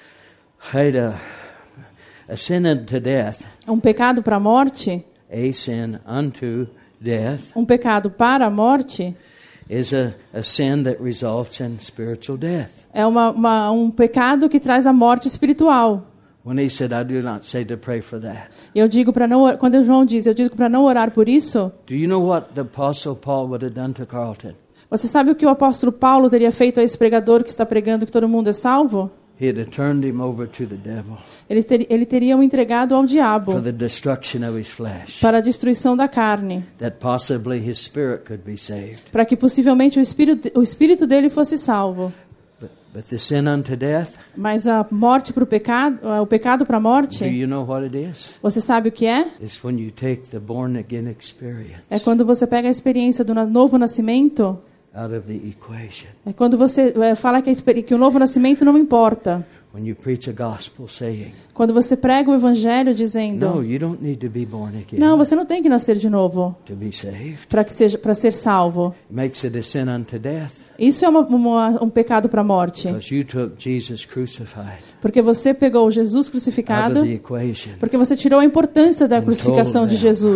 A sin unto death. Um pecado para a morte, A sin unto death um pecado para a morte, is a sin that results in spiritual death. é um pecado que traz a morte espiritual. When he said, I do not say to pray for that. Eu digo para não, quando João diz, eu digo para não orar por isso. Do you know what the Apostle Paul would have done to Carlton? Você sabe o que o apóstolo Paulo teria feito a esse pregador que está pregando que todo mundo é salvo? He'd have turned him over to the devil Ele teria o entregado ao diabo for the destruction of his flesh, para a destruição da carne, that possibly his spirit could be saved. para que possivelmente o espírito dele fosse salvo. But the sin unto death, Mas a morte para o pecado para a do morte, you know what it is? você sabe o que é? It's when you take the born again experience É quando você pega a experiência do novo nascimento. out of the equation. É quando você fala que o novo nascimento não importa. When you preach a gospel saying, Quando você prega o evangelho dizendo, no, you don't need to be born again não, você não tem que nascer de novo to be saved. para ser salvo. It makes it a sin unto death Isso é um pecado para a morte. because you took Jesus crucified Porque você pegou Jesus out crucificado, of the equation porque você tirou a importância da And crucificação told de them Jesus.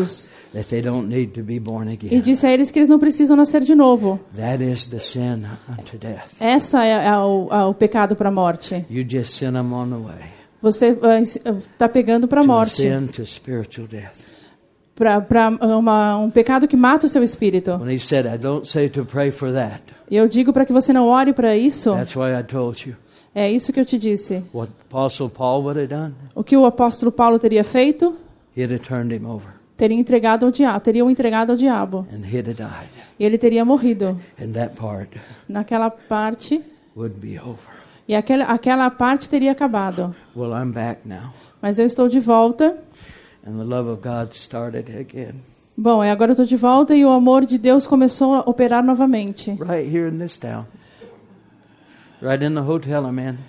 that they don't need to be born E again. disse a eles que eles não precisam nascer de novo. That is the sin unto death. Essa é o pecado para a morte. You just send them on the way Você está pegando para a to a morte. sin to spiritual death. Para um pecado que mata o seu espírito. When he said, I don't say to pray for that. E eu digo para que você não ore para isso. That's why I told you É isso que eu te disse. what Apostle Paul would have done. O que o apóstolo Paulo teria feito? He'd have turned him over Teriam entregado ao diabo. and he'd have died. E ele teria morrido. And that part Naquela parte. would be over. E aquela parte teria acabado. Well, I'm back now. Mas eu estou de volta. And the love of God started again. Bom, e agora eu estou de volta e o amor de Deus começou a operar novamente. Right here in this town. Right in the hotel I'm in.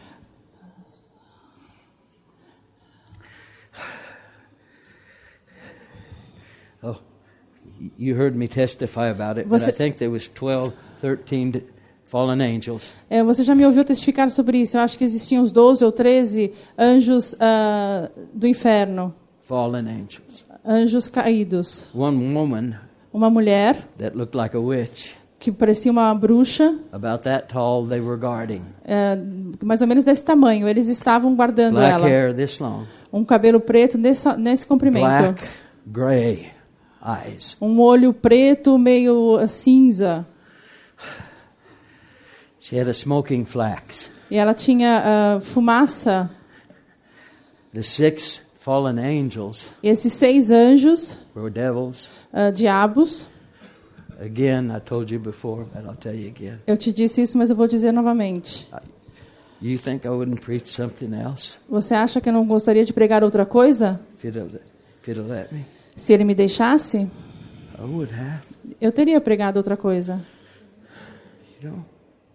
Oh, you heard me testify about it, but I think there was 12, 13 fallen angels. Você já me ouviu testificar sobre isso. Eu acho que existiam uns 12 ou 13 anjos do inferno. Fallen angels. Anjos caídos. One woman Uma mulher that looked like a witch, que parecia uma bruxa, about that tall, they were guarding. mais ou menos desse tamanho. Eles estavam guardando Black ela. hair this long. Um cabelo preto nesse comprimento. Black, gray eyes. Um olho preto meio cinza. She had a smoking flax. E ela tinha fumaça. The 6 fallen angels E esses 6 anjos, were devils. diabos. Again, I told you before, but I'll tell you again. Eu te disse isso, mas eu vou dizer novamente. You think I wouldn't preach something else Você acha que eu não gostaria de pregar outra coisa? if you'd have let me? Se ele me deixasse, I would have. eu teria pregado outra coisa. You know.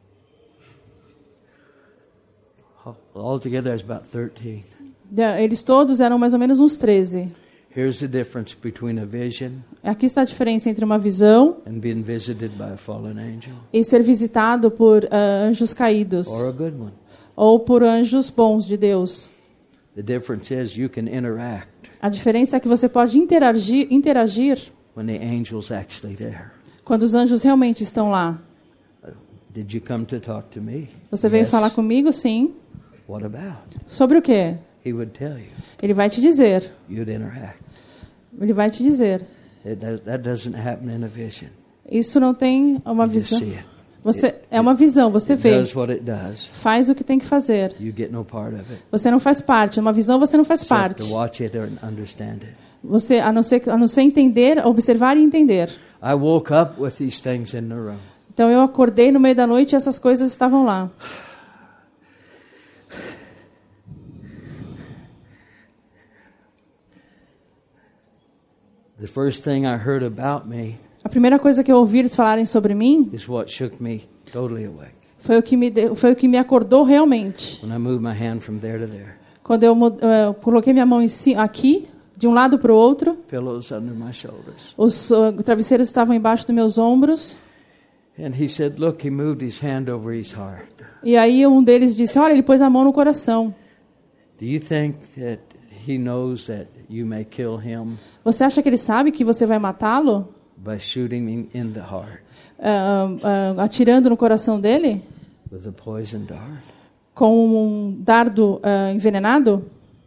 Altogether, there's about 13. Eles todos eram mais ou menos uns 13. Here's the difference between a vision Aqui está a diferença entre uma visão and being visited by a fallen angel, e ser visitado por anjos caídos or a good one. ou por anjos bons de Deus. The difference is you can interact A diferença é que você pode interagir when the angel's actually there. quando os anjos realmente estão lá. Did you come to talk to me? Você veio Yes. falar comigo? Sim. What about? Sobre o quê? He would tell you. Ele vai te dizer. You'd interact. Ele vai te dizer. That doesn't happen in a vision. Isso não tem uma You just visão. see it. É uma visão, você It vê. does what it does. Faz o que tem que fazer. You get no part of it. Você não faz parte. Uma visão você não faz Except parte. to watch it and understand it. Você, a não ser entender, observar e entender. I woke up with these things in the room. Então eu acordei no meio da noite e essas coisas estavam lá. The first thing I heard about me A primeira coisa que eu ouvi eles falarem sobre mim is what shook me totally awake. foi o que me acordou realmente. When I moved my hand from there to there. Quando eu coloquei minha mão aqui, de um lado para o outro, Pillows under my shoulders. os travesseiros estavam embaixo dos meus ombros. And he said, look, he moved his hand over his heart. E aí um deles disse, olha, ele pôs a mão no coração. Do you think that he knows that you may kill him Você acha que ele sabe que você vai matá-lo? by shooting in the heart Atirando no coração dele? with a poison dart? Com um dardo envenenado?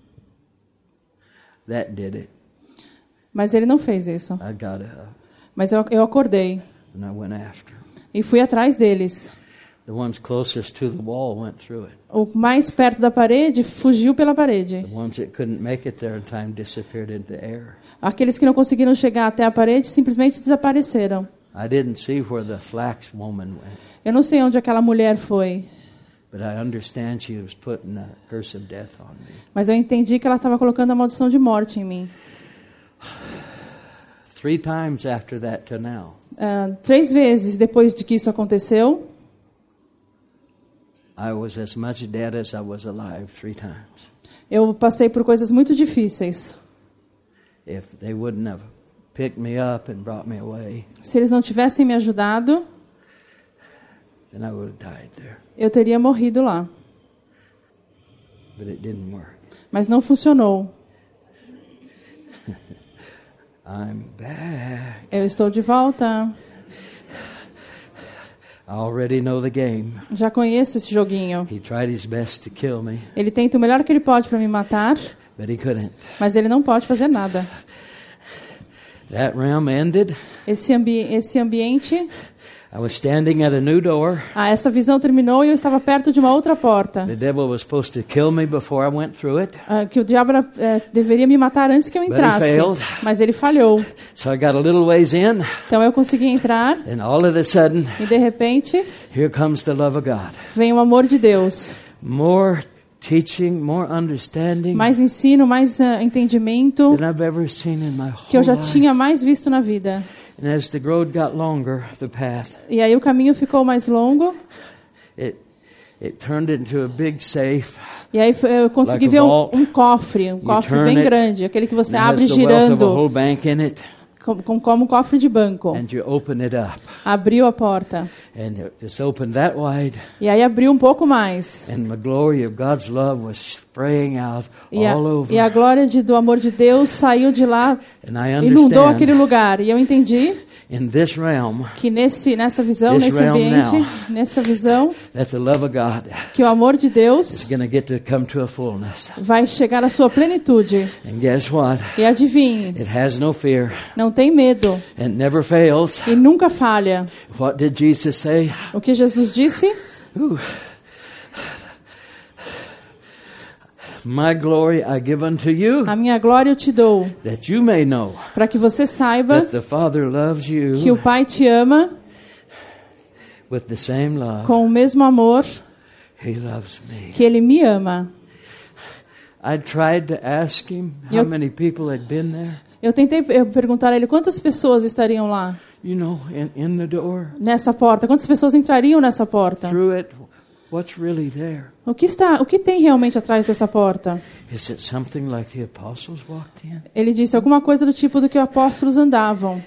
That did it. Mas ele não fez isso. I got up Mas eu acordei and I went after him. e fui atrás deles. The ones closest to the wall went through it. O mais perto da parede fugiu pela parede. The ones that couldn't make it there in time disappeared into the air. Aqueles que não conseguiram chegar até a parede simplesmente desapareceram. I didn't see where the flax woman went, Eu não sei onde aquela mulher foi, but I understand she was putting a curse of death on me. mas eu entendi que ela estava colocando a maldição de morte em mim. 3 times after that to now, 3 vezes depois de que isso aconteceu, I was as much dead as I was alive 3 times. eu passei por coisas muito difíceis. If they wouldn't have picked me up and brought me away, Se eles não tivessem me ajudado, then I would have died there. eu teria morrido lá. But it didn't work. Mas não funcionou. I'm back. Eu estou de volta. I already know the game. Já conheço esse joguinho. He tried his best to kill me, Ele tenta o melhor que ele pode para me matar, but he couldn't. mas ele não pode fazer nada. That realm ended. Esse ambiente, I was standing at a new door. essa visão terminou e eu estava perto de uma outra porta. The devil was supposed to kill me before I went through it. Que o diabo deveria me matar antes que eu entrasse, failed. mas ele falhou. So I got a little ways in, Então eu consegui entrar and all of a sudden, e de repente here comes the love of God. vem o amor de Deus. More teaching, more understanding Mais ensino, mais entendimento than I've ever seen in my que eu whole já life. tinha mais visto na vida. And as the road got longer, the path, E aí o caminho ficou mais longo it turned into a big safe. e aí eu consegui Like a ver vault. um cofre turn bem it, grande, aquele que você And it abre has the wealth of a girando, whole bank in it, como um cofre de banco. and you open it up, Abriu a porta. and it just opened that wide, E aí abriu um pouco mais. and the glory of God's love was spraying out all over. E a glória do amor de Deus saiu de lá, And I inundou aquele understand lugar. E eu entendi in this realm que nessa visão, This nesse realm ambiente, now. nessa visão, that the love of God que o amor de Deus is going to get to come to a fullness. vai chegar à sua plenitude. And guess what? E adivinhe, It has no fear não tem medo and never fails. e nunca falha. What did Jesus say? O que Jesus disse? Ooh. My glory I give unto you, A minha glória eu te dou, that you may know para que você saiba that the Father loves que o you Pai te ama with the same love com o mesmo amor He loves me. que Ele me ama. I tried to ask Him how Eu- many people had been there. Eu tentei perguntar a Ele quantas pessoas estariam lá, You know, in the door, nessa porta. Quantas pessoas entrariam nessa porta? through it. What's really there? O que tem realmente atrás dessa porta? Is it something like the apostles walked in? Ele disse alguma coisa do tipo do que os apóstolos andavam.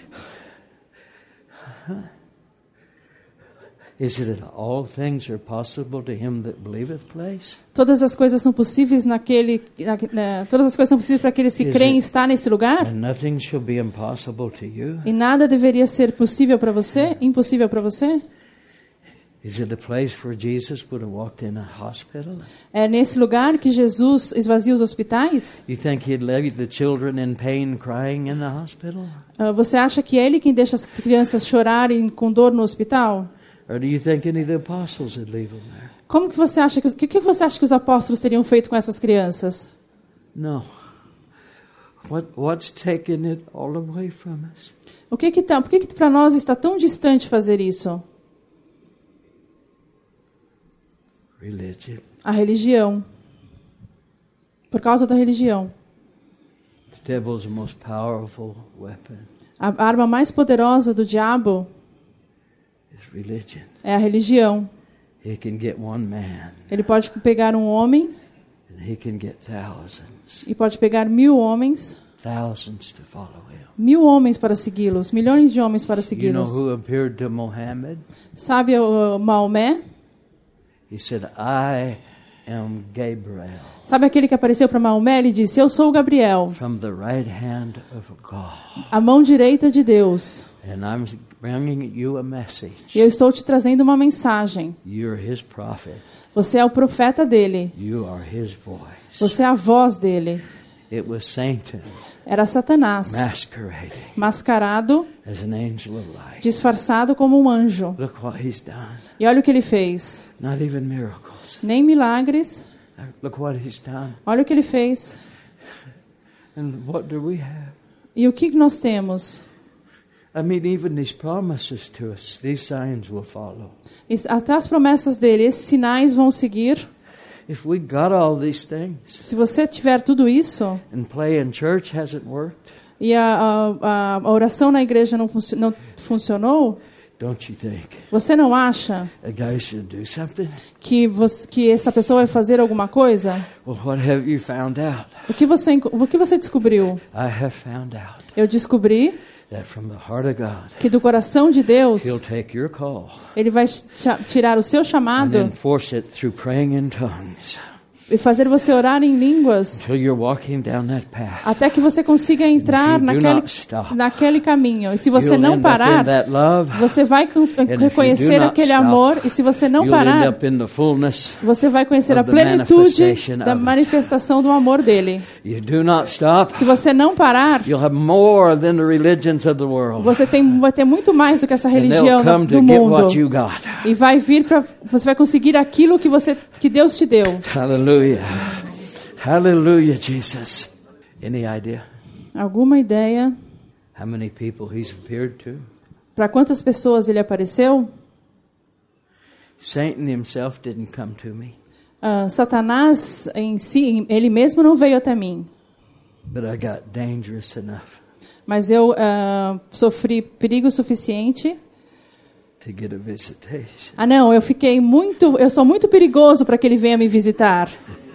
Is it that all things are possible to him that believeth place? Todas as coisas são possíveis todas as coisas são possíveis para aqueles que Is creem it- estar nesse lugar? And nothing shall be impossible to you? E nada deveria ser possível para você, impossível para você? Is it a place where Jesus would have walked in a hospital? É nesse lugar que Jesus esvazia os hospitais? You think he'd leave the children in pain crying in the hospital? Você acha que é ele quem deixa as crianças chorarem com dor no hospital? Or do you think any of the apostles would leave them there? Como que você acha que você acha que os apóstolos teriam feito com essas crianças? No. What's taken it all away from us? Por que para nós está tão distante fazer isso? Religion. A religião. Por causa da religião. The devil's the most powerful weapon A arma mais poderosa do diabo is religion. é a religião. He can get one man Ele pode pegar um homem and he can get thousands, e pode pegar 1000 homens, thousands to follow him. 1000 homens para segui-los, milhões de homens para You know segui-los. who appeared to Muhammad? Sabe o Maomé? He said, I am Gabriel Sabe aquele que apareceu para Maomé? Ele disse: Eu sou o Gabriel, from the right hand of God. a mão direita de Deus. And I'm bringing you a message. E eu estou te trazendo uma mensagem. You're his prophet. Você é o profeta dele. You are his voice. Você é a voz dele. It was Satan Era Satanás, masquerading mascarado, as an angel of light. disfarçado como um anjo. Look what he's done. E olha o que ele fez. Not even miracles. Nem milagres. Look what he's done. Olha o que ele fez. And what do we have? E o que nós temos? I mean, even these promises to us, these signs will follow. Até as promessas dele, esses sinais vão seguir. If we got all these things Se você tiver tudo isso and play in church hasn't worked, e a oração na igreja não funcionou, don't you think você não acha a guy should do something? que essa pessoa vai fazer alguma coisa? Well, what have you found out? O que você descobriu? I have found out Eu descobri that from the heart of God, que do coração de Deus, He'll take your call Ele vai tirar o seu and chamado enforce it through praying in tongues. e fazer você orar em línguas until you're walking down that path. até que você consiga entrar And if you do not stop, naquele caminho. E se você you'll não end up parar, in that love, você vai if you reconhecer do not aquele stop, amor. E se você não you'll end parar, up in the fullness. você vai conhecer a of the plenitude manifestation da of it. manifestação do amor dele. You do not stop, Se você não parar, you'll have more than the religions of the world. você vai ter muito mais do que essa And they'll religião come do to get mundo. what you got. E vai vir você vai conseguir aquilo que Deus te deu. Hallelujah. Hallelujah, Jesus. Any idea Alguma ideia how many people he's appeared to? para quantas pessoas ele apareceu? Satan himself didn't come to me, Satanás em si, ele mesmo não veio até mim, but I got dangerous enough mas eu sofri perigo suficiente. to get a visitation. Não, eu sou muito perigoso para que ele venha me visitar.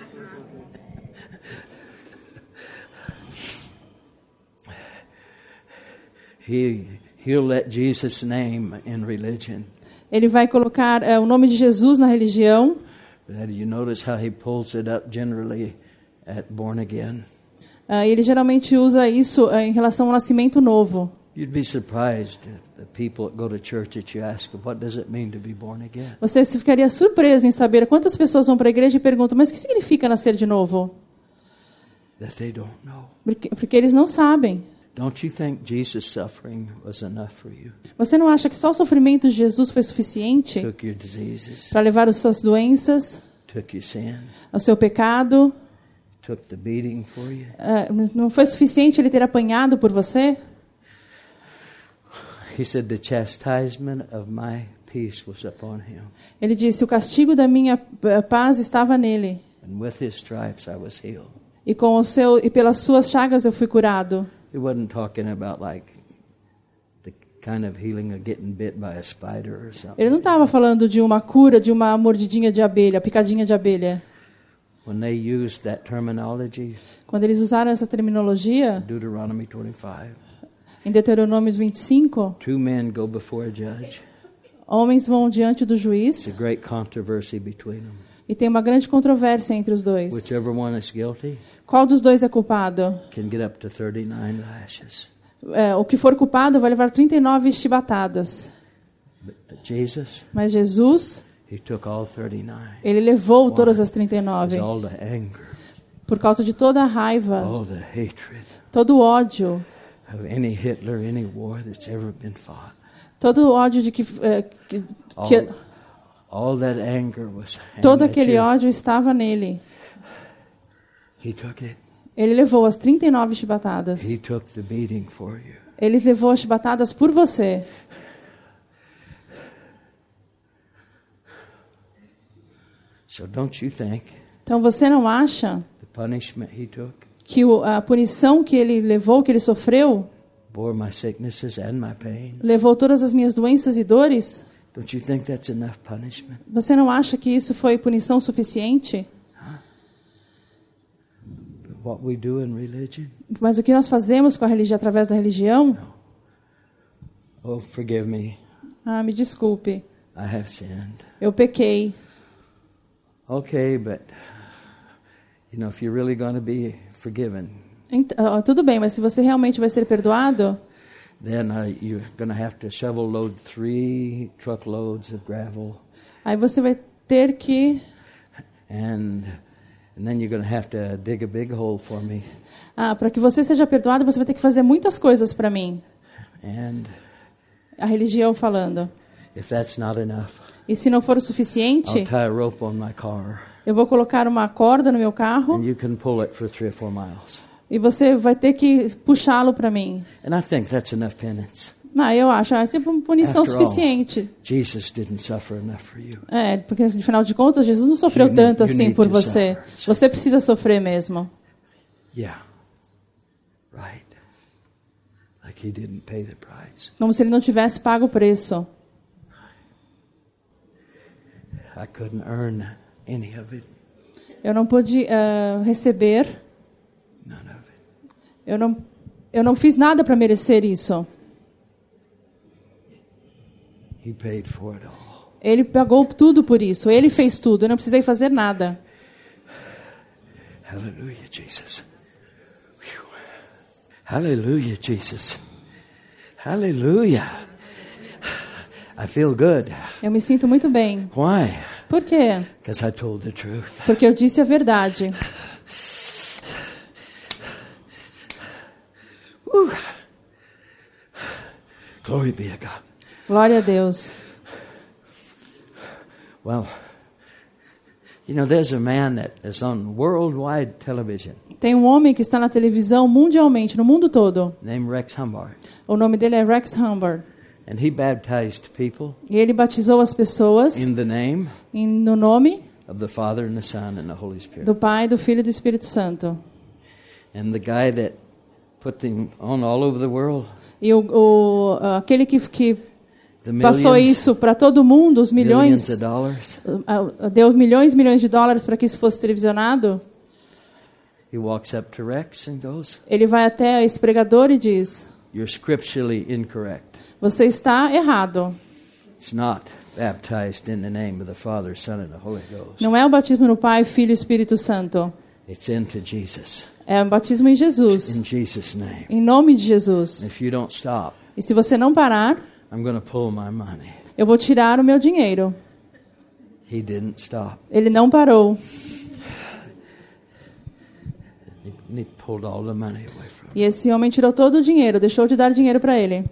He'll let Jesus' name in religion. Ele vai colocar o nome de Jesus na religião. But you notice how he pulls it up generally at born again? Ele geralmente usa isso em relação ao nascimento novo. You'd be surprised at the people that go to church that you ask, what does it mean to be born again? Você ficaria surpreso em saber quantas pessoas vão para a igreja e perguntam, mas o que significa nascer de novo? That they don't know. Porque eles não sabem. Don't you think Jesus' suffering was enough for you? Você não acha que só o sofrimento de Jesus foi suficiente Took your diseases, para levar as suas doenças, took your sin, o seu pecado? took the beating for you. Não foi suficiente ele ter apanhado por você? He said, the chastisement of my peace was upon him. Ele disse, o castigo da minha paz estava nele. And with his stripes I was healed. E pelas suas chagas eu fui curado. He wasn't talking about like the kind of healing of getting bit by a spider or something. Ele não estava falando de uma cura, de uma mordidinha de abelha, picadinha de abelha. When they used that terminology, Quando eles usaram essa terminologia, Deuteronomy 25, em Deuteronômio 25, two men go before a judge. homens vão diante do It's a juiz great controversy between them. e tem uma grande controvérsia entre os dois. Whichever one is guilty Qual dos dois é culpado? can get up to 39 lashes. O que for culpado vai levar 39 chibatadas. But Jesus, Mas Jesus, he took all 39. ele levou todas as It 39 was all the anger, por causa de toda a raiva, all the hatred todo o ódio, of any Hitler, any war that's ever been fought. todo o ódio de que All that anger was todo aimed at aquele you. ódio estava nele. He took it. Ele levou as 39 chibatadas. He took the beating for you. Ele levou as chibatadas por você. So don't you think Então você não acha the punishment he took que a punição que ele levou, que ele sofreu, bore my sicknesses and my pains? levou todas as minhas doenças e dores? Don't you think that's enough punishment? Você não acha que isso foi punição suficiente? But what we do in religion? Mas o que nós fazemos com a religião através da religião? Oh, forgive me. Me desculpe, I have sinned. eu pequei. Okay, but if you're really going to be forgiven, Tudo bem, mas se você realmente vai ser perdoado, then you're going to have to shovel load 3 truckloads of gravel, aí você vai ter que and then you're going to have to dig a big hole for me. para que você seja perdoado, você vai ter que fazer muitas coisas para mim. And A religião falando. if that's not enough, E se não for o I'll suficiente, tie a rope on my car, eu vou colocar uma corda no meu carro and you can pull it for 3 or 4 miles. e você vai ter que puxá-lo para mim. And I think that's enough penance. Eu acho essa é uma punição After all, suficiente. Jesus didn't suffer enough for you. Porque, afinal de contas, Jesus não sofreu tanto you assim need por to você. suffer. Você precisa sofrer mesmo. Yeah. Right. Like he didn't pay the price. Como se ele não tivesse pago o preço. I couldn't earn any of it. Eu não pude receber. None of it. Eu não fiz nada para merecer isso. He paid for it all. Ele pagou tudo por isso. Ele fez tudo. Eu não precisei fazer nada. Hallelujah, Jesus. Whew. Hallelujah, Jesus. Hallelujah. I feel good. Eu me sinto muito bem. Why? Por quê? Because I told the truth. Porque eu disse a verdade. Glory be to God. Glória a Deus. Well, you know, there's a man that is on worldwide television Tem um homem que está na televisão mundialmente, no mundo todo. named Rex Humbard. O nome dele é Rex Humbard. And he baptized people E ele batizou as pessoas in the name no nome of the Father and the Son and the Holy Spirit. do Pai, do Filho e do Espírito Santo. And the guy that put them on all over the world, E aquele que the passou millions, isso para todo mundo, os millions milhões, of dollars, deu milhões e milhões de dólares para que isso fosse televisionado. he walks up to Rex and goes, Ele vai até esse pregador e diz: "You're scripturally incorrect. você está errado. It's not baptized in the name of the Father, Son, and the Holy Ghost. Não é o batismo no Pai, Filho e Espírito Santo. It's into Jesus. É o batismo em Jesus, In Jesus' name. em nome de Jesus. If you don't stop, E se você não parar, I'm going to pull my money." eu vou tirar o meu dinheiro. He didn't stop. Ele não parou. And he pulled all the money away from him. E esse homem tirou todo o dinheiro, deixou de dar dinheiro para ele.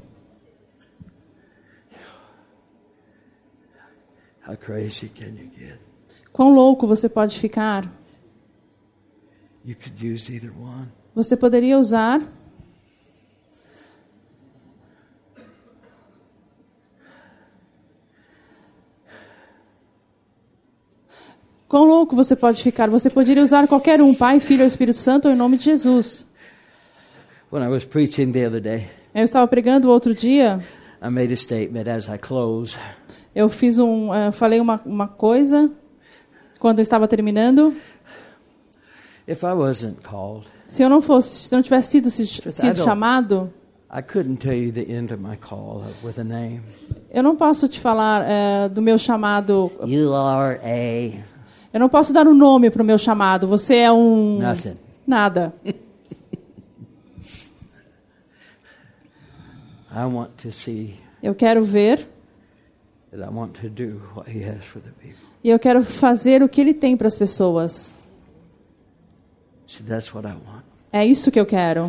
How crazy can you get? Quão louco você pode ficar? You could use either one. Você poderia usar Quão louco você pode ficar? Você poderia usar qualquer um, Pai, Filho ou Espírito Santo, em nome de Jesus. When I was preaching the other day, Eu estava pregando outro dia, I made a statement as I close. eu falei uma coisa quando eu estava terminando. If I wasn't called, Se eu não tivesse sido chamado, I couldn't tell you the end of my call with a name. eu não posso te falar do meu chamado. You are a... Eu não posso dar um nome para o meu chamado. Você é um... Nothing. Nada. I want to see Eu quero ver that I want to do what He has for the people. e eu quero fazer o que Ele tem para as pessoas. See, that's what I want. É isso que eu quero.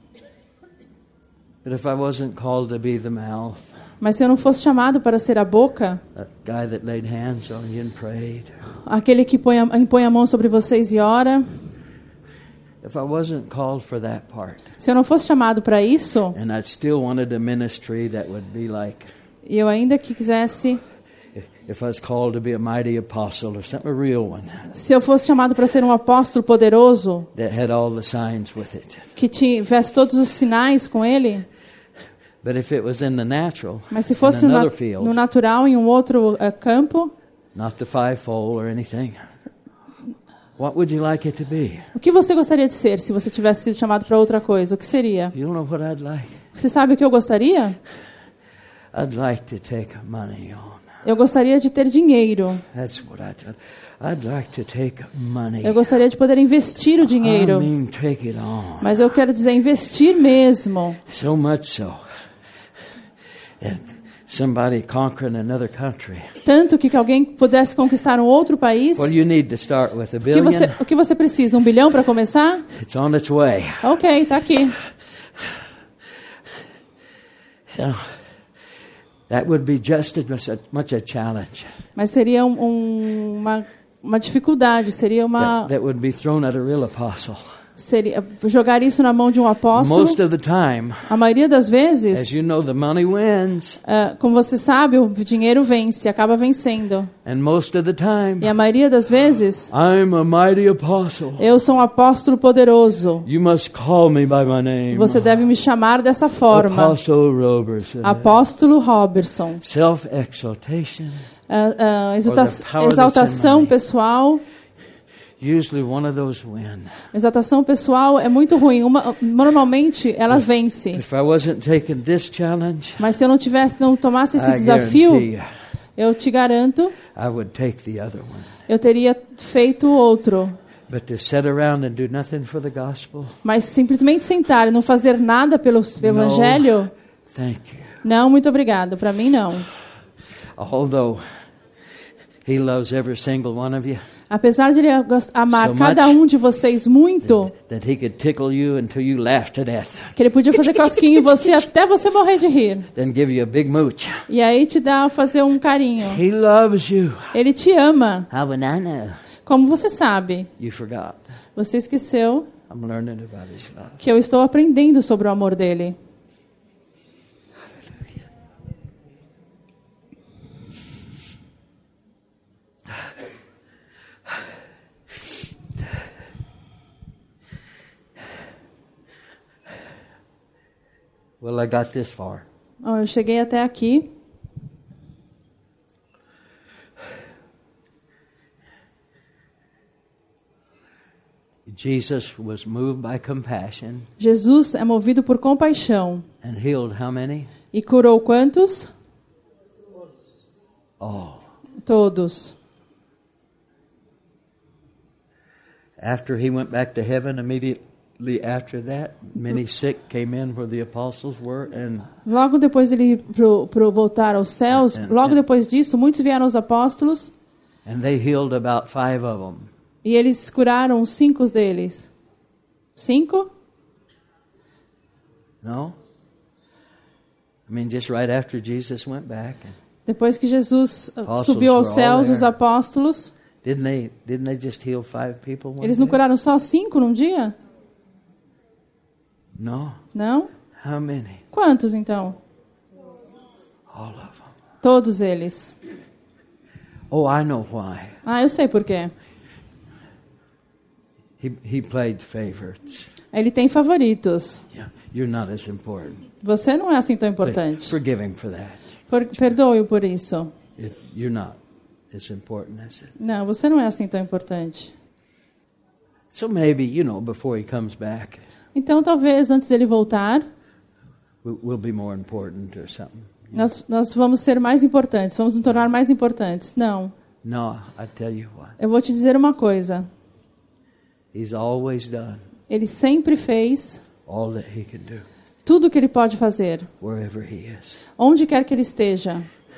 But if I wasn't called to be the mouth, Mas se eu não fosse chamado para ser a boca, that guy that laid hands on you and prayed, aquele que impõe a mão sobre vocês e ora, if I wasn't called for that part, se eu não fosse chamado para isso, and I still wanted a ministry that would be like, e eu ainda que quisesse, if I was called to be a mighty apostle or something, a real one, se eu fosse chamado para ser um apóstolo poderoso, that had all the signs with it. que tivesse todos os sinais com ele, But if it was in the natural, mas se fosse in no another field, natural, em um outro campo, not the fivefold or anything, what would you like it to be? o que você gostaria de ser se você tivesse sido chamado para outra coisa? O que seria? You don't know what I'd like? Você sabe o que eu gostaria? I'd like to take money on. Eu gostaria de ter dinheiro. That's what I'd like to take money. Eu gostaria de poder investir o dinheiro. I mean, take it on. Mas eu quero dizer investir mesmo. So much so that somebody conquering another country. Tanto que alguém pudesse conquistar um outro país. Well, you need to start with $1 O billion. que você precisa? 1 bilhão para começar? It's on its way. Ok, tá aqui. So that would be just as much a challenge. Mas seria uma dificuldade, seria uma... That would be thrown at a real apostle. Seria jogar isso na mão de um apóstolo. Most of the time, A maioria das as vezes, you know, the money wins. como você sabe, o dinheiro vence, acaba vencendo. And most of the time, E a maioria das vezes, I'm a mighty apostle. eu sou um apóstolo poderoso. You must call me by my name. Você deve me chamar dessa forma. Apostle Robertson. Apóstolo Robertson. Self-exaltation. Exaltação pessoal. Usually one of those win. Exaltação pessoal é muito ruim. Normalmente ela vence. If I wasn't taking this challenge, Mas se eu não tomasse esse I desafio, guarantee you, eu te garanto, I would take the other one. eu teria feito outro. But to sit around and do nothing for the gospel? Mas simplesmente sentar e não fazer nada pelo evangelho? Thank you. Não, muito obrigado. Para mim, não. Although He loves every single one of you, Apesar de Ele amar so cada um de vocês muito, that He could tickle you until you laugh to death, que Ele podia fazer cosquinha em você até você morrer de rir. then give you a big mooch. E aí fazer um carinho. He loves you. Ele te ama. How would I know? Como você sabe? You forgot. Você esqueceu I'm learning about His love. que eu estou aprendendo sobre o amor dele. Well, I got this far. Eu cheguei até aqui. Jesus was moved by compassion Jesus é movido por compaixão. and healed how many? E curou quantos? All. Todos. After He went back to heaven, immediately after that, many sick came in where the apostles were, and Logo depois ele pro voltar aos céus, logo depois disso, muitos vieram aos apóstolos they healed about 5 of them. e eles curaram 5 deles. 5? No? I mean, just right after Jesus went back. Depois que Jesus Apostles subiu aos were all céus, os there. apóstolos, Didn't they just heal 5 people one eles não day? curaram só 5 num dia? No. Não? How many? Quantos então? All of them. Todos eles. Oh, I know why. Eu sei por quê. He played favorites. Ele tem favoritos. Yeah, you're not as important. Você não é assim tão But importante. forgive him for that. Perdoe-o por isso. You're not as important as it. Não, você não é assim tão importante. So maybe, before he comes back, Então, talvez, antes dele voltar, we'll be more important or something. nós vamos ser mais importantes, vamos nos tornar mais importantes. Não. No, I tell you what. Eu vou te dizer uma coisa. He's always done Ele sempre fez all that he can do, tudo o que ele pode fazer, wherever he is. onde quer que ele esteja.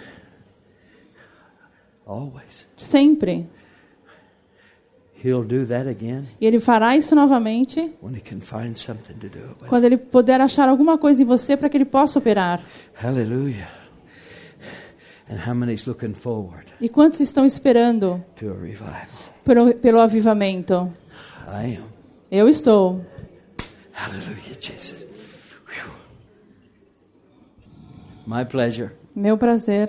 Always. Sempre. He'll do that again E ele fará isso novamente when he can find something to do it with. quando ele puder achar alguma coisa em você para que ele possa operar. Hallelujah. And how many's looking forward E quantos estão esperando to a revival? pelo avivamento? I am. Eu estou. Hallelujah, Jesus. Whew. My pleasure. Meu prazer.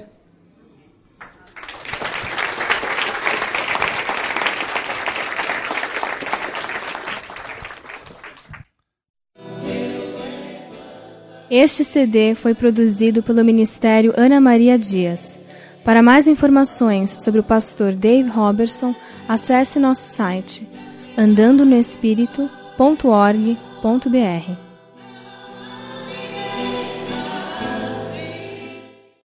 Este CD foi produzido pelo Ministério Ana Maria Dias. Para mais informações sobre o pastor Dave Robertson, acesse nosso site andandonoespirito.org.br.